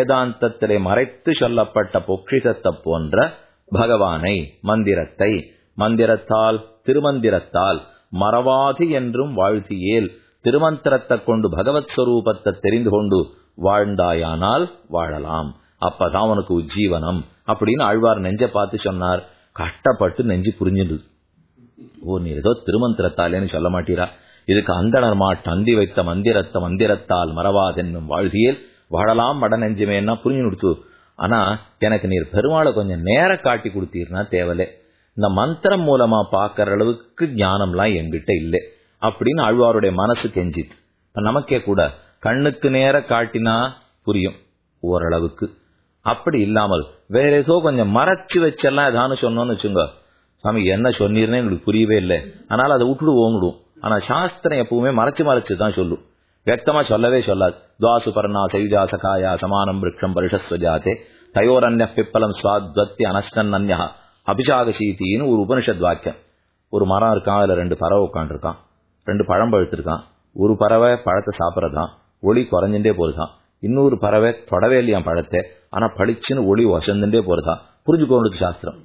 வேதாந்தத்திலே மறைத்து சொல்லப்பட்ட பொக்கிஷத்தை போன்ற பகவானை, மந்திரத்தை மந்திரத்தால் திருமந்திரத்தால் மறவாது என்றும் வாழ்த்தியேல் திருமந்திரத்தை கொண்டு பகவத் ஸ்வரூபத்தை தெரிந்து கொண்டு வாழ்ந்தாயானால் வாழலாம், அப்பதான் உனக்கு உஜ்ஜீவனம் அப்படின்னு ஆழ்வார் நெஞ்ச பார்த்து சொன்னார். கஷ்டப்பட்டு நெஞ்சு புரிஞ்சிடுது. ஓ, நீ ஏதோ திருமந்திரத்தாலேன்னு சொல்ல மாட்டீரா, இதுக்கு அந்தணர் அந்தி வைத்த மந்திரத்தால் மறவாதென்னும் வாழ்வியல் வாழலாம் மட நெஞ்சுமேன்னா புரிஞ்சு கொடுத்து. ஆனா எனக்கு நீர் பெருமாளை கொஞ்சம் நேர காட்டி கொடுத்தீர்னா தேவலே, இந்த மந்திரம் மூலமா பாக்குற அளவுக்கு ஞானம்லாம் என்கிட்ட இல்லை அப்படின்னு ஆழ்வாருடைய மனசு கெஞ்சிட்டு. நமக்கே கூட கண்ணுக்கு நேர காட்டினா புரியும் ஓரளவுக்கு, அப்படி இல்லாமல் வேற ஏதோ கொஞ்சம் மறைச்சு வச்செல்லாம் ஏதானு சொன்னோன்னு வச்சுங்க, சாமி என்ன சொன்னீர்னே எங்களுக்கு புரியவே இல்லை, அதனால அதை விட்டுடு ஓங்கிடும். ஆனா சாஸ்திரம் எப்பவுமே மறைச்சு தான் சொல்லும், வியக்தமா சொல்லவே சொல்லாது. துவாசு பர்ணா சயுஜா சகாயா சமானம் விருட்சம் பரிஷஸ்வஜாத்தே தயோரன்ய பிப்பலம் ஸ்வாத்வத்தி அனஷ்டன் அன்யா அபிஷாகசீத்தின்னு ஒரு உபனிஷத் வாக்கியம். ஒரு மரம் இருக்கான், அதுல 2 பறவை உட்காந்துருக்கான், 2 பழம் பழுத்திருக்கான். ஒரு பறவை பழத்தை சாப்பிட்றதான், ஒளி குறைஞ்சுட்டே போறதான். இன்னொரு பறவை தொடவே இல்லையா பழத்தை, ஆனா பளிச்சுன்னு ஒளி வசந்துட்டே போறதான். புரிஞ்சுக்கொண்டது சாஸ்திரம்.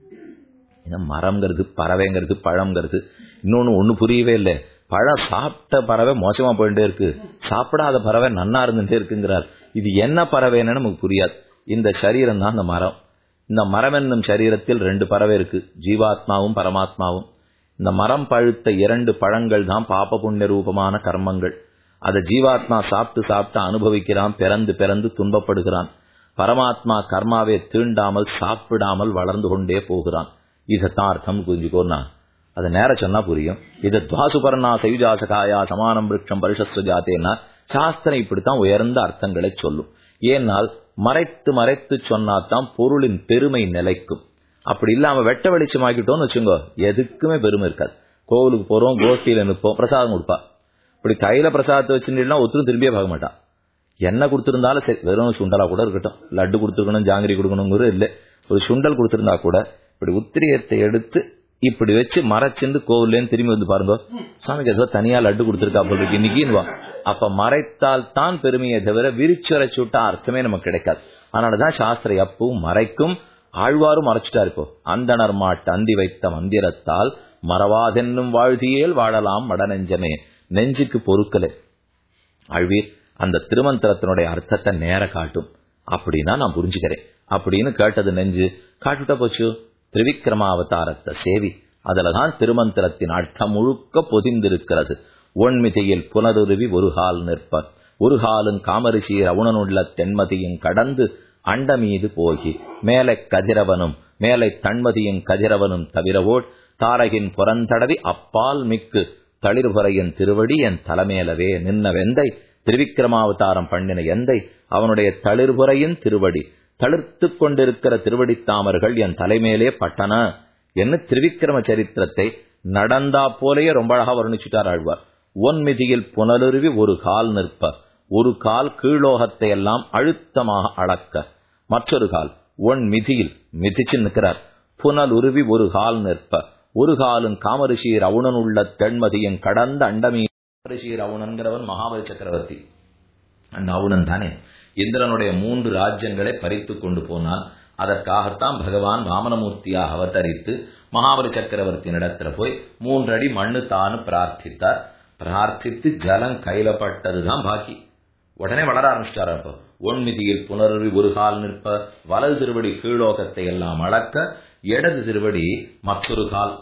மரம்ங்கிறது பறவைங்கிறது பழம்ங்கிறது இன்னொன்னு புரியவே இல்லை. பழம் சாப்பிட்ட பறவை மோசமா போயிட்டே இருக்கு, சாப்பிடாத பறவை நன்னா இருந்துட்டே இருக்குங்கிறார். இது என்ன பறவைன்னு நமக்கு புரியாது. இந்த சரீரம் தான் அந்த மரம். இந்த மரம் என்னும் சரீரத்தில் 2 பறவை இருக்கு, ஜீவாத்மாவும் பரமாத்மாவும். இந்த மரம் பழுத்த 2 பழங்கள் தான் பாப புண்ணிய ரூபமான கர்மங்கள். அதை ஜீவாத்மா சாப்பிட்டு அனுபவிக்கிறான், பிறந்து துன்பப்படுகிறான். பரமாத்மா கர்மாவே தீண்டாமல் சாப்பிடாமல் வளர்ந்து கொண்டே போகிறான். இதத்தான் அர்த்தம் புரிஞ்சுக்கோன்னா அதை நேர சொன்னா புரியும். இது துவாசுபர்ணா சயுஜாசகாயா சமானம் விருட்சம் பரிஷஸ்வஜாத்தேன்னா சாஸ்திரம் இப்படித்தான் உயர்ந்த அர்த்தங்களை சொல்லும். ஏனால் மறைத்து சொன்னாதான் பொருளின் பெருமை நிலைக்கும். அப்படி இல்லாம வெட்ட வெளிச்சமாக்கிட்டோம்னு வச்சுங்கோ, எதுக்குமே பெருமை இருக்காது. கோவிலுக்கு போறோம், கோஷ்டியில நிற்போம், பிரசாதம் கொடுப்பா. இப்படி கையில பிரசாதத்தை வச்சுட்டா ஒருத்தரும் திரும்பியே பார்க்க மாட்டான். என்ன கொடுத்திருந்தாலும் சரி, வெறும் சுண்டலா கூட இருக்கட்டும், லட்டு கொடுத்துருக்கணும், ஜாங்கிரி கொடுக்கணுங்கிற இல்லை, ஒரு சுண்டல் கொடுத்திருந்தா கூட இப்படி உத்திரியத்தை எடுத்து இப்படி வச்சு மறைச்சிருந்து கோவில்லேன்னு திரும்பி வந்து பாருங்க, சாமிக்கு ஏதோ தனியா லட்டு கொடுத்துருக்கா போல் இருக்கு இன்னைக்கு. அப்ப மறைத்தால் தான் பெருமையை தவிர விரிச்சுரைச்சு விட்டா அர்த்தமே நமக்கு கிடைக்காது. அதனாலதான் சாஸ்திரம் எப்பவும் மறைக்கும். ஆழ்வாரும் மறைச்சிட்டா இப்போ, அந்தணர் அந்தி வைத்த மந்திரத்தால் மறவாதென்னும் வாழ்த்தியேல் வாழலாம் மடநெஞ்சமே. நெஞ்சுக்கு பொறுக்கலை ஆழ்வீர், அந்த திருமந்திரத்தினுடைய அர்த்தத்தை நேர காட்டும் அப்படின்னா நான் புரிஞ்சுக்கிறேன் அப்படின்னு கேட்டது நெஞ்சு காட்டுட்டா போச்சு. திரிவிக்ரமாவதாரத்தை சேவி, அதுலதான் திருமந்திரத்தின் அர்த்தம் முழுக்க பொதிந்திருக்கிறது. ஒன்மிதியில் புனருருவி ஒரு கால் நிற்பர், ஒரு காலும் காமரிசீர் அவுணனுள்ள தென்மதியும் கடந்து அண்ட மீது போகி மேலை கதிரவனும் மேலை தன்மதியும் கதிரவனும் தவிரவோட் தாரகின் புறந்தடவி அப்பால் மிக்கு தளிர்புறையின் திருவடி என் தலைமேலவே நின்ன வெந்தை திரிவிக்ரமாவதாரம் பண்ணின எந்தை அவனுடைய தளிர்புறையின் திருவடி தளிர்த்து கொண்டிருக்கிற திருவடி தாமர்கள் என் தலைமேலே பட்டன என்ன திரிவிக்ரம சரித்திரத்தை நடந்தா போலேயே ரொம்ப அழகா வர்ணிச்சுட்டார் ஆழ்வார். ஒன்மிதியில் புனலுருவி ஒரு கால் நிற்ப, ஒரு கால் கீழோகத்தை எல்லாம் அழுத்தமாக அளக்க, மற்றொரு கால் ஒன் மிதியில் மிதிச்சு நிற்கிறார். புனலுருவி ஒரு கால் நிற்ப, ஒரு காலும் காமரிஷீர் அவுணன் உள்ள தென்மதியும் கடந்த அண்டமீ. காமரிஷீர் அவுணன்கிறவன் மகாபலி சக்கரவர்த்தி. அந்த அவுணன் தானே இந்திரனுடைய 3 ராஜ்யங்களை பறித்து கொண்டு போனான். அதற்காகத்தான் பகவான் வாமனமூர்த்தியாக அவதரித்து மகாபலி சக்கரவர்த்தியின் இடத்துல போய் 3 அடி மண்ணு தானு பிரார்த்தித்தார். பிரார்த்தித்து ஜலம் கையிலப்பட்டதுதான் பாக்கி. உடனே வளர ஆரம்பிச்சிட்டார். அப்போ ஒன்மிதியில் புனருவி ஒரு கால் நிற்ப, வலது திருவடி கீழோகத்தை எல்லாம் அளக்க, இடது திருவடி மற்றொரு கால்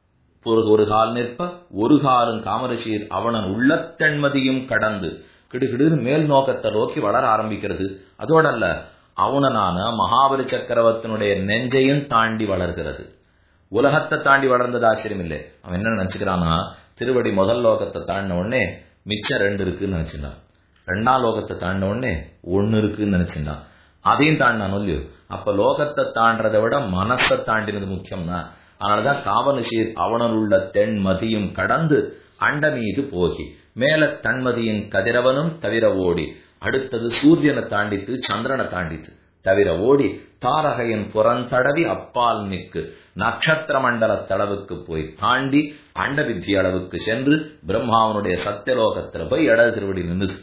ஒரு கால் நிற்ப, ஒரு காலும் காமரிஷீர் அவனன் உள்ள தென்மதியும் கடந்து கிடுகிடுன்னு மேல் நோக்கத்தை நோக்கி வளர ஆரம்பிக்கிறது. அதோட அல்ல, அவனான மகாபலி சக்கரவர்த்தினுடைய நெஞ்சையும் தாண்டி வளர்கிறது. உலகத்தை தாண்டி வளர்ந்தது ஆச்சரியம் இல்லை. அவன் என்ன நினைச்சுக்கிறான்னா, திருவடி முதல் லோகத்தை தாண்டின உடனே மிச்சம் 2 இருக்குன்னு நினைச்சிருந்தான். 2ஆம் லோகத்தை தாண்டின உடனே 1 இருக்குன்னு நினைச்சிருந்தான். அதையும் தாண்டினான் இல்லையோ. அப்ப லோகத்தை தாண்டதை விட மனசை தாண்டினது முக்கியம்னா, அதனாலதான் காமரிஷீர் அவனன் உள்ள தென்மதியும் கடந்து அண்ட மீது போகி மேல தன்மதியின் கதிரவனும் தவிர ஓடி, அடுத்தது சூரியனை தாண்டித்து சந்திரனை தாண்டித்து தவிர ஓடி தாரகையின் புறந்தடவி அப்பால் நிற்கு நட்சத்திர மண்டல தளவுக்கு போய் தாண்டி அண்ட வித்தி அளவுக்கு சென்று பிரம்மாவனுடைய சத்தியலோகத்தில் போய் இடது திருவடி நின்றுது.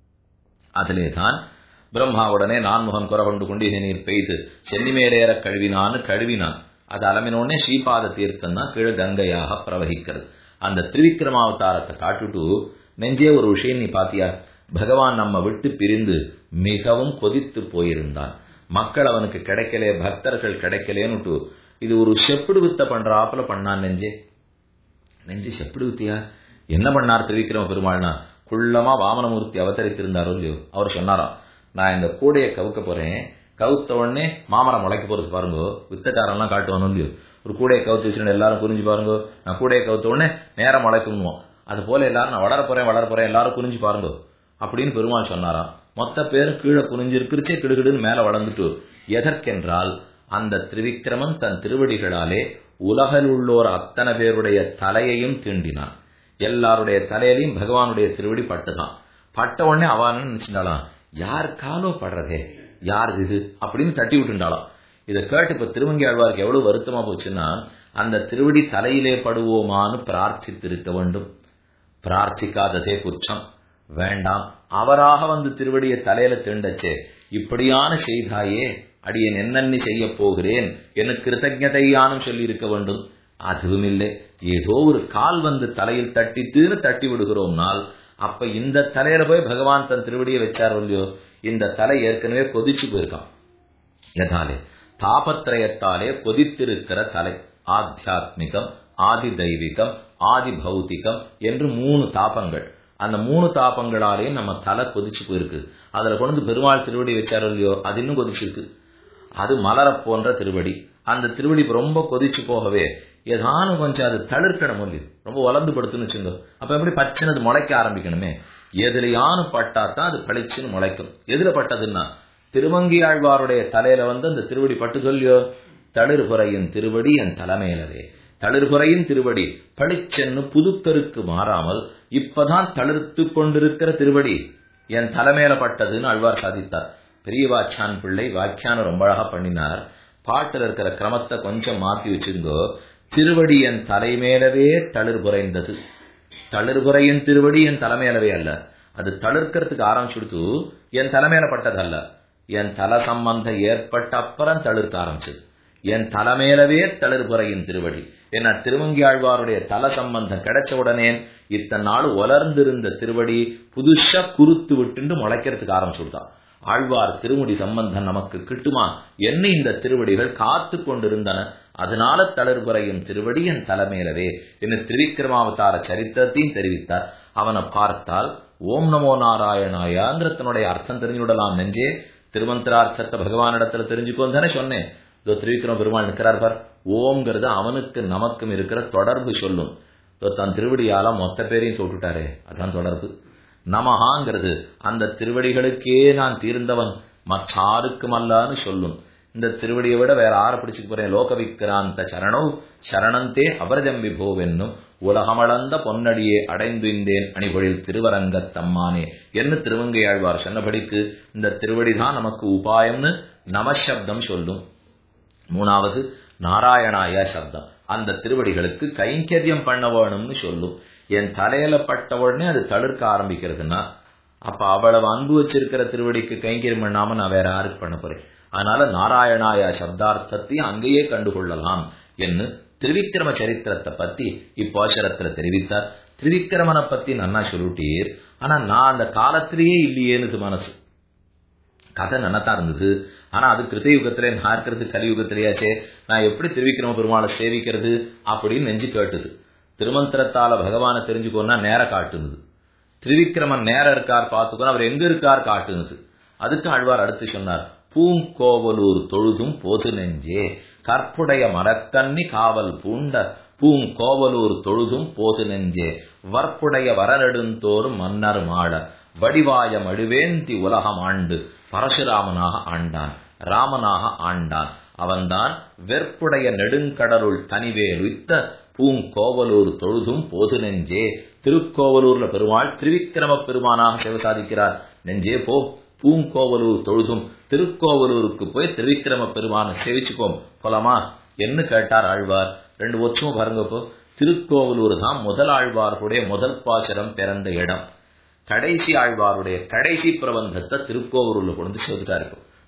அதிலேதான் பிரம்மாவுடனே 4 முகம் குறை கொண்டு கொண்டு நீர் பெய்து சென்னிமேலேற கழுவினான்னு கழுவினான். அது அலமினோடனே ஸ்ரீபாத தீர்த்தம் தான் கீழே கங்கையாக பிரவகிக்கிறது. அந்த திருவிக்கிரமாவதாரத்தை காட்டுட்டு நெஞ்சே ஒரு விஷயம் நீ பாத்தியா, பகவான் நம்ம விட்டு பிரிந்து மிகவும் கொதித்து போயிருந்தான். மக்கள் அவனுக்கு கிடைக்கலே, பக்தர்கள் கிடைக்கலேன்னு இது ஒரு செப்புடு வித்த பண்றாப்புல பண்ணான். நெஞ்சு செப்புடு வித்தியா என்ன பண்ணார் திருவிக்கிரம பெருமாள்னா, குள்ளமா வாமனமூர்த்தி அவதரித்திருந்தாரோ இல்லையோ, அவர் சொன்னாராம், நான் இந்த கூடையை கவுக்க போறேன், கவுத்த உடனே மாமரம் முளைக்க போறது பாருங்க, வித்தக்காரெல்லாம் காட்டுவானோ இல்லையோ, ஒரு கூடையை கவுத்து வச்சுன்னு எல்லாரும் புரிஞ்சு பாருங்க, நான் கூடையை கவுத்த உடனே நேரம் முளைக்குவோம், அது போல எல்லாரும் நான் வளர போறேன் எல்லாரும் புரிஞ்சு பாருங்க அப்படின்னு பெருமாள் சொன்னாராம். மொத்த பேரும் கீழே புரிஞ்சிருக்கிறச்சே கிடுகிடுன்னு மேல வளர்ந்துட்டு, எதற்கென்றால் அந்த திருவிக்கிரமன் தன் திருவடிகளாலே உலகில் உள்ளோர் அத்தனை பேருடைய தலையையும் தீண்டினான். எல்லாருடைய தலையிலையும் பகவானுடைய திருவடி பட்டுதான். பட்ட உடனே அவன் நினைச்சிருந்தாளாம், யார் காலோ படுறதே, யார் இது அப்படின்னு தட்டி விட்டுண்டாளாம். இதை கேட்டு இப்ப திருவங்கி ஆழ்வாருக்கு எவ்வளவு வருத்தமா போச்சுன்னா, அந்த திருவடி தலையிலே படுவோமான்னு பிரார்த்தித்திருக்க வேண்டும். பிரார்த்திக்காததே குற்றம், வேண்டாம். அவராக வந்து திருவடியை தலையில தீண்டச்சே, இப்படியான செய்தாயே, அடியேன் என்னென்ன செய்ய போகிறேன் எனக்கு கிருத்தஜதையானும் சொல்லி இருக்க வேண்டும். அதுவும் இல்லை, ஏதோ ஒரு கால் வந்து தலையில் தட்டி விடுகிறோம்னால், அப்ப இந்த தலையில போய் பகவான் தன் திருவடியை வச்சார் இல்லையோ, இந்த தலை ஏற்கனவே கொதிச்சு போயிருக்கான். எதாலே தாபத்திரயத்தாலே கொதித்திருக்கிற தலை, ஆத்தியாத்மிகம், ஆதி தெய்வீகம், ஆதி பௌத்திகம் என்று 3 தாபங்கள். அந்த 3 தாபங்களாலேயும் நம்ம தலை கொதிச்சு போயிருக்கு. அதுல கொண்டு பெருமாள் திருவடி வச்சாரோ இல்லையோ, அது இன்னும் கொதிச்சிருக்கு. அது மலர போன்ற திருவடி. அந்த திருவடி ரொம்ப கொதிச்சு போகவே ஏதானும் கொஞ்சம் அது தளிர்க்கணும் இல்லையோ, ரொம்ப வளர்ந்து படுத்துன்னு வச்சுங்க, அப்ப எப்படி பச்சனது முளைக்க ஆரம்பிக்கணுமே. எதுலையானு பட்டாத்தான் அது பளிச்சுன்னு முளைக்கும். எதுல பட்டதுன்னா திருவங்கி ஆழ்வாருடைய தலையில வந்து அந்த திருவடி பட்டு சொல்லியோ, தளிர்புறையின் திருவடி என் தலைமையிலவே. தளிர்புறையின் திருவடி பளிச்சென்னு புதுக்கருக்கு மாறாமல் இப்பதான் தளிர்த்து கொண்டிருக்கிற திருவடி என் தலைமையில பட்டதுன்னு ஆழ்வார் சாதித்தார். பெரியவாச்சான் பிள்ளை வாக்கியானம் ரொம்ப அழகா பண்ணினார். பாட்டுல இருக்கிற கிரமத்தை கொஞ்சம் மாத்தி வச்சிருந்தோ, திருவடி என் தலைமையிலவே தளிர் புரைந்தது. தளிர்புறையின் திருவடி என் தலைமையிலவே அல்ல, அது தளிர்க்கிறதுக்கு ஆரம்பிச்சுடுத்து என் தலைமையில பட்டது அல்ல, என் தலை சம்பந்தம் ஏற்பட்ட அப்புறம் தளிர்க்க ஆரம்பிச்சது. என் தலைமையிலவே தளிர்புறையின் திருவடி. ஏன்னா திருவங்கி ஆழ்வாருடைய தல சம்பந்தம் கிடைச்ச உடனே இத்தனை நாள் வளர்ந்திருந்த திருவடி புதுசா குறுத்து விட்டு முளைக்கிறதுக்கு ஆரம்பிச்சுட்டான். ஆழ்வார் திருமுடி சம்பந்தம் நமக்கு கிட்டுமா என்ன இந்த திருவடிகள் காத்து கொண்டிருந்தன. அதனால தளிர்புறையின் திருவடி என் தலைமையிலவே என்று திருவிக்கிரமாவதார சரித்திரத்தையும் தெரிவித்தார். அவனை பார்த்தால் ஓம் நமோ நாராயணாயாங்கிற தன்னுடைய அர்த்தம் தெரிஞ்சுவிடலாம். நெஞ்சே திருமந்திரார்த்தத்தை பகவானிடத்துல தெரிஞ்சுக்கோன்னு தானே சொன்னேன். திருவிக்கிரம பெருமாள் நிற்கிறார் பார். ஓம்ங்கிறது அவனுக்கு நமக்கும் இருக்கிற தொடர்பு சொல்லும். தன் திருவடியால மொத்த பேரையும் சொல்லிட்டாரே, அதான் தொடர்பு. நமஹாங்கிறது அந்த திருவடிகளுக்கே நான் தீர்ந்தவன் மற்றாருக்கும் அல்லான்னு சொல்லும். இந்த திருவடியை விட வேற ஆற பிடிச்சுக்கு போறேன். லோகவிக்கிராந்த சரணோ சரணந்தே அபரஜம் விபோவென்னும் உலகமளந்த பொன்னடியே அடைந்துந்தேன் அணிபொழில் திருவரங்கத்தம்மானே என்று திருவங்கை ஆழ்வார் சொன்னபடிக்கு இந்த திருவடிதான் நமக்கு உபாயம்னு நமசப்தம் சொல்லும். 3வது நாராயணாய சப்தம் அந்த திருவடிகளுக்கு கைங்கரியம் பண்ண வேணும்னு சொல்லும். என் தலையில பட்ட உடனே அது தளிர்க்க ஆரம்பிக்கிறதுனா அப்ப அவ்வளவு அன்பு வச்சிருக்கிற திருவடிக்கு கைங்கரியம் பண்ணாம நான் வேற யாருக்கு பண்ண போறேன். அதனால நாராயணாய சப்தார்த்தத்தையும் அங்கேயே கண்டுகொள்ளலாம் என்று திருவிக்கிரம சரித்திரத்தை பத்தி இப்போஷரத்துல தெரிவித்தார். திருவிக்கிரமனை பத்தி நன்னா சொல்லிட்டீர், ஆனா நான் அந்த காலத்திலேயே இல்லையேன்னு மனசு. கதை நன்னதான் இருந்தது, ஆனா அது கிருத்தயுகத்திலே நான் இருக்கிறது கலியுகத்திலேயாச்சே, நான் எப்படி திருவிக்கிரம பெருமாளை சேவிக்கிறது அப்படின்னு நெஞ்சு கேட்டுது. திருமந்திரத்தால பகவானை தெரிஞ்சுக்கோன்னா நேர காட்டுனது. திருவிக்கிரமன் நேரம் இருக்கார் பார்த்துக்கோ, அவர் எங்க இருக்கார் காட்டுனது. அதுக்கு ஆழ்வார் அடுத்து சொன்னார், பூங்கோவலூர் தொழுதும் போது நெஞ்சே கற்புடைய மரக்கண்ணி காவல் பூண்ட பூங்கோவலூர் தொழுதும் போது நெஞ்சே வற்புடைய வரநெடுந்தோறும் மன்னர் மாட வடிவாய மழுவேந்தி உலகம் ஆண்டு பரசுராமனாக ஆண்டான், ராமனாக ஆண்டான். அவன்தான் வெற்புடைய நெடுங்கடலுள் தனிவேல் உய்த்த பூங்கோவலூர் தொழுதும் போது நெஞ்சே. திருக்கோவலூர்ல பெருமாள் திருவிக்கிரம பெருமானாக சேவை சாதிக்கிறார். நெஞ்சே போ, பூங்கோவலூர் தொழுதும் திருக்கோவலூருக்கு போய் திருவிக்கிரம பெருமான சேவிச்சுக்கோம் போலாமா என்று கேட்டார் ஆழ்வார். 2 வருஷமும் பாருங்க. இப்போ திருக்கோவலூர் தான் முதல் ஆழ்வார்களுடைய முதல் பாசரம் பிறந்த இடம். கடைசி ஆழ்வாருடைய கடைசி பிரபந்தத்தை திருக்கோவலூர்ல கொண்டு சேர்த்துட்டா இருக்கும்.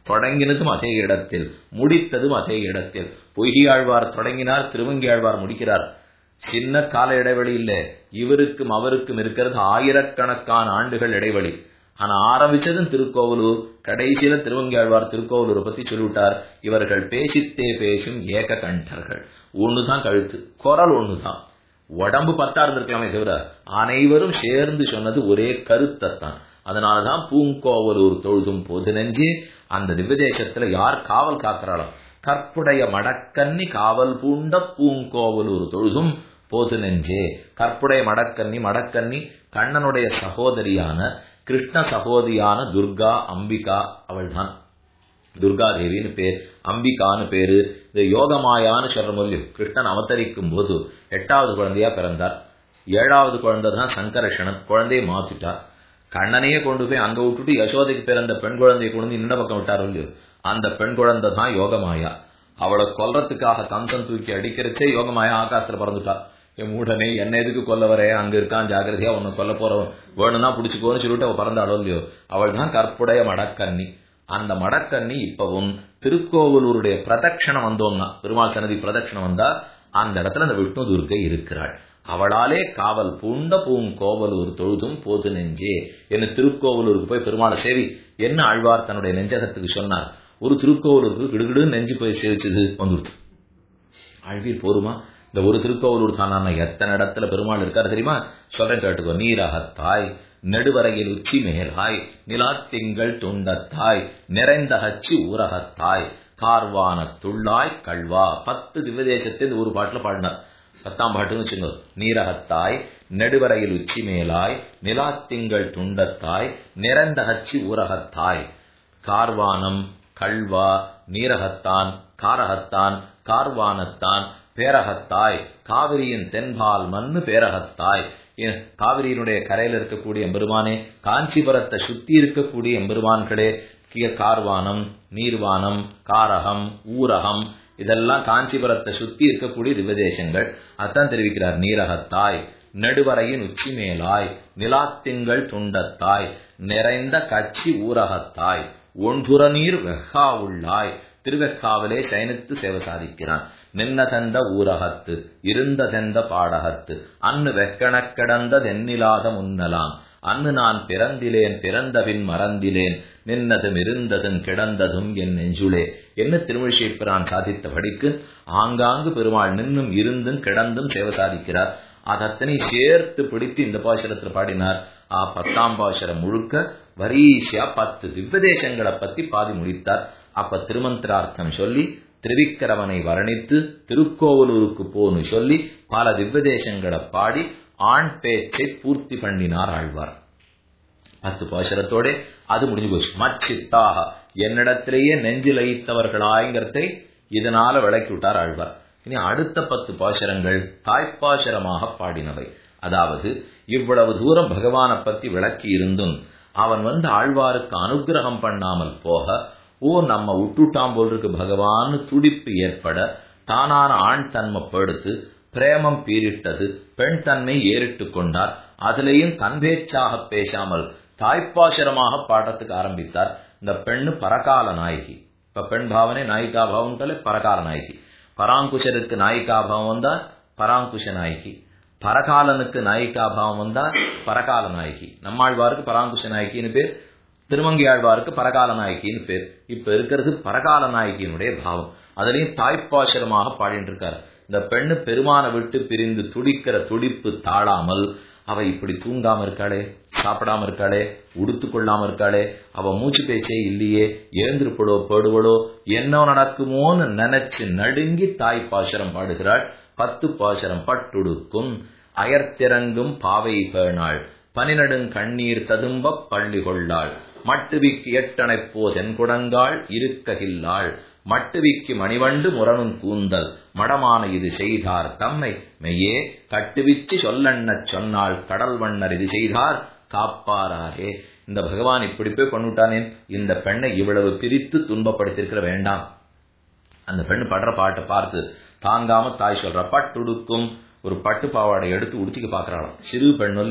தொடங்கினதும் அதே இடத்தில், முடித்ததும் அதே இடத்தில். பொய்கையாழ்வார் தொடங்கினார், திருமங்கியாழ்வார் முடிக்கிறார். சின்ன கால இடைவெளி இல்ல, இவருக்கும் அவருக்கும் இருக்கிறது ஆயிரக்கணக்கான ஆண்டுகள் இடைவெளி. ஆனா ஆரம்பிச்சதும் திருக்கோவலூர், கடைசியில திருவங்கியாழ்வார் திருக்கோவலூரை பத்தி சொல்லிவிட்டார். இவர்கள் பேசித்தே பேசும் ஏக கண்டர்கள். ஒண்ணுதான் கழுத்து, குரல் ஒண்ணுதான், உடம்பு 10 இருந்திருக்கலாமே தவிர அனைவரும் சேர்ந்து சொன்னது ஒரே கருத்தான். அதனாலதான் பூங்கோவலூர் தொழுதும் போது நெஞ்சே. அந்த திவ்யதேசத்துல யார் காவல் காக்கிறாளோ, கற்புடைய மடக்கன்னி காவல் பூண்ட பூங்கோவலூர் தொழுதும் போது நெஞ்சே. கற்புடைய மடக்கன்னி, மடக்கன்னி கண்ணனுடைய சகோதரியான கிருஷ்ண சகோதரியான துர்கா அம்பிகா, அவள்தான் துர்கா தேவின்னு பேர், அம்பிகான்னு பேரு. இந்த யோகமாயான்னு சொல்ற மொழி. கிருஷ்ணன் அவதரிக்கும் போது 8வது குழந்தையா பிறந்தார். 7வது குழந்தை தான் சங்கரஷணன். குழந்தையை மாத்திட்டார். கண்ணனையே கொண்டு போய் அங்க விட்டுட்டு யசோதைக்கு பிறந்த பெண் குழந்தையை கொண்டு இந்த பக்கம் விட்டார் இல்லையோ, அந்த பெண் குழந்தை தான் யோகமாயா. அவளை கொல்றதுக்காக கம்சன் தூக்கி அடிக்கிறச்சே யோகமாயா ஆகாசத்துல பறந்துட்டா. என் மூடனே என்ன எதுக்கு கொல்ல வரே, அங்க இருக்கான் ஜாகிரதையா, உன்னை கொல்ல போறவன் வேணும்னா பிடிச்சுக்கோன்னு சொல்லிட்டு அவ பறந்தாளோ இல்லையோ, அவள் தான் கற்புடைய மடக்கன்னி. அந்த மடக்கன்னி இப்பவும் திருக்கோவலூருடைய பிரதட்சணம் வந்தோம்னா, பெருமாள் சன்னதி பிரதட்சணம் வந்தா அந்த இடத்துல அந்த விஷ்ணு துர்க்கை இருக்கிறாள். அவளாலே காவல் பூண்ட பூங்கோவலூர் தொழுதும் போது நெஞ்சே என்று திருக்கோவலூருக்கு போய் பெருமாளை சேவி என்ன ஆழ்வார் தன்னுடைய நெஞ்சகத்துக்கு சொன்னார். ஒரு திருக்கோவலூருக்கு கிடுகிடு நெஞ்சு போய் சேவிச்சது வந்துடுது. ஆழ்வீர் போருமா, இந்த ஒரு திருக்கோவலூர் தானா எத்தனை இடத்துல பெருமாள் இருக்காரு தெரியுமா? சொல்றேன் கேட்டுக்கோ. நீரகத்தாய், நெடுவரையில் உச்சி மேலாய், நிலாத்திங்கள் துண்டத்தாய், நிறைந்தகச்சி ஊரகத்தாய், கார்வானத்துள்ளாய் கல்வா. 10 திவ்யதேசத்தை ஒரு பாட்டுல பாடினார். 10ஆம் பாட்டுன்னு வச்சுங்க. நீரகத்தாய், நெடுவரையில் உச்சி மேலாய், நிலாத்திங்கள் துண்டத்தாய், நிறைந்தகச்சி ஊரகத்தாய். கார்வானம், கல்வா, நீரகத்தான், காரகத்தான், கார்வானத்தான், பேரகத்தாய், காவிரியின் தென்பால் மண்ணு பேரகத்தாய். காவிரியினுடைய கரையில் இருக்கக்கூடிய எம்பெருமானே, காஞ்சிபுரத்தை சுத்தி இருக்கக்கூடிய எம்பெருமான்களே, கார்வானம், நீர்வானம், காரகம், ஊரகம், இதெல்லாம் காஞ்சிபுரத்தை சுத்தி இருக்கக்கூடிய திவ்யதேசங்கள். அதான் தெரிவிக்கிறார். நீரகத்தாய், நெடுவரையின் உச்சி மேலாய், நிலாத்திங்கள் துண்டத்தாய், நிறைந்த கச்சி ஊரகத்தாய், ஒன்றுற நீர் வெஹா உள்ளாய். திருவெக்காவிலே சயனித்து சேவை சாதிக்கிறான். நின்னதெந்த ஊரகத்து, இருந்ததெந்த பாடகத்து, அன்னு வெக்கணக் கிடந்ததென்னிலாத முன்னலாம், அன்னு நான் பிறந்திலேன் பிறந்தபின் மறந்திலேன், நின்னதும் இருந்ததும் கிடந்ததும் என் நெஞ்சுளே என்ன திருமழிசைப்பிரான் சாதித்தபடிக்கு ஆங்காங்கு பெருமாள் நின்னும் இருந்தும் கிடந்தும் சேவை சாதிக்கிறார். அதத்தனை சேர்த்து பிடித்து இந்த பாசுரத்தில் பாடினார். 10ஆம் பாசுரம் முழுக்க வரிசையா 10 திவ்யதேசங்களை பத்தி பாதி முடித்தார். அப்ப திருமந்திரார்த்தம் சொல்லி திருவிக்கிரமனை வர்ணித்து திருக்கோவலூருக்கு போன்னு சொல்லி பல திவ்யதேசங்களை பாடி ஆண் பேச்சை பூர்த்தி பண்ணினார் ஆழ்வார். 10 பாசுரத்தோட அது முடிஞ்சு போச்சு. மச்சித்தாக, என்னிடத்திலேயே நெஞ்சு லயித்தவர்களாய்ங்கிறதை இதனால விளக்கி விட்டார் ஆழ்வார். இனி அடுத்த 10 பாசுரங்கள் தாய்ப்பாசுரமாக பாடினவை. அதாவது இவ்வளவு தூரம் பகவானை பத்தி விளக்கி இருந்தும் அவன் ஆழ்வாருக்கு அனுகிரகம் பண்ணாமல் போக, நம்ம விட்டுட்டாம் போல் இருக்கு பகவான் துடிப்பு ஏற்பட, தானான ஆண் தன்மை படுத்து பிரேமம் பீரிட்டது, பெண் தன்மை ஏறிட்டு கொண்டார். அதிலேயும் தன்பேச்சாக பேசாமல் தாய்ப்பாசுரமாக பாடத்துக்கு ஆரம்பித்தார். இந்த பெண்ணு பரகால நாயகி. இப்ப பெண் பாவனை நாயிகா பாவம் பரகால நாயகி. பராங்குஷருக்கு நாயிகா பாவம் வந்தா பராங்குஷ நாயகி, பரகாலனுக்கு நாயிகா பாவம் வந்தா பரகால நாயகி. நம்மாழ்வாருக்கு பராங்குஷ நாயகின்னு பேர், திருமங்கியாழ்வாருக்கு பரகால நாயகின்னு பேர். இப்ப இருக்கிறது பரகால நாயகியினுடைய பாவம். அதுலயும் தாய்ப்பாசுரமாக பாடிட்டு இருக்காரு. இந்த பெண்ணு பெருமானை விட்டு பிரிந்து துடிக்கிற துடிப்பு தாழாமல், அவ இப்படி தூங்காம இருக்காளே, சாப்பிடாம இருக்காளே, உடுத்து கொள்ளாம இருக்காளே, அவ மூச்சு பேச்சே இல்லையே, எழுந்திருப்படோ போடுவடோ என்ன நடக்குமோன்னு நினைச்சு நடுங்கி தாய்ப்பாசுரம் பாடுகிறாள். 10 பாசுரம். பட்டுடுக்கும் அயர்த்திறங்கும் பாவை பேணாள், பனிநடுங் கண்ணீர் ததும்ப பள்ளி கொள்ளாள், மட்டுவிக்கு எட்டனை போதென் குடங்காள் இருக்ககில்லாள், மட்டுவிக்கு மணிவண்டு முரணும் கூந்தல், மடமான இது செய்தார் தம்மை மெய்யே கட்டுவிச்சு சொல்லண்ணச் சொன்னால், கடல் வண்ணர் இது செய்தார் காப்பாரே. இந்த பகவான் இப்படி போய் பண்ணிட்டானேன், இந்த பெண்ணை இவ்வளவு பிரித்து துன்பப்படுத்திருக்கிற வேண்டாம். அந்த பெண்ணு படுற பாட்டை பார்த்து தாங்காம தாய் சொல்ற. பட்டுடுக்கும், ஒரு பட்டு பாவாடை எடுத்து உடுத்திக்க பாக்குறாளாம். சிறு பெண்ணொல்லு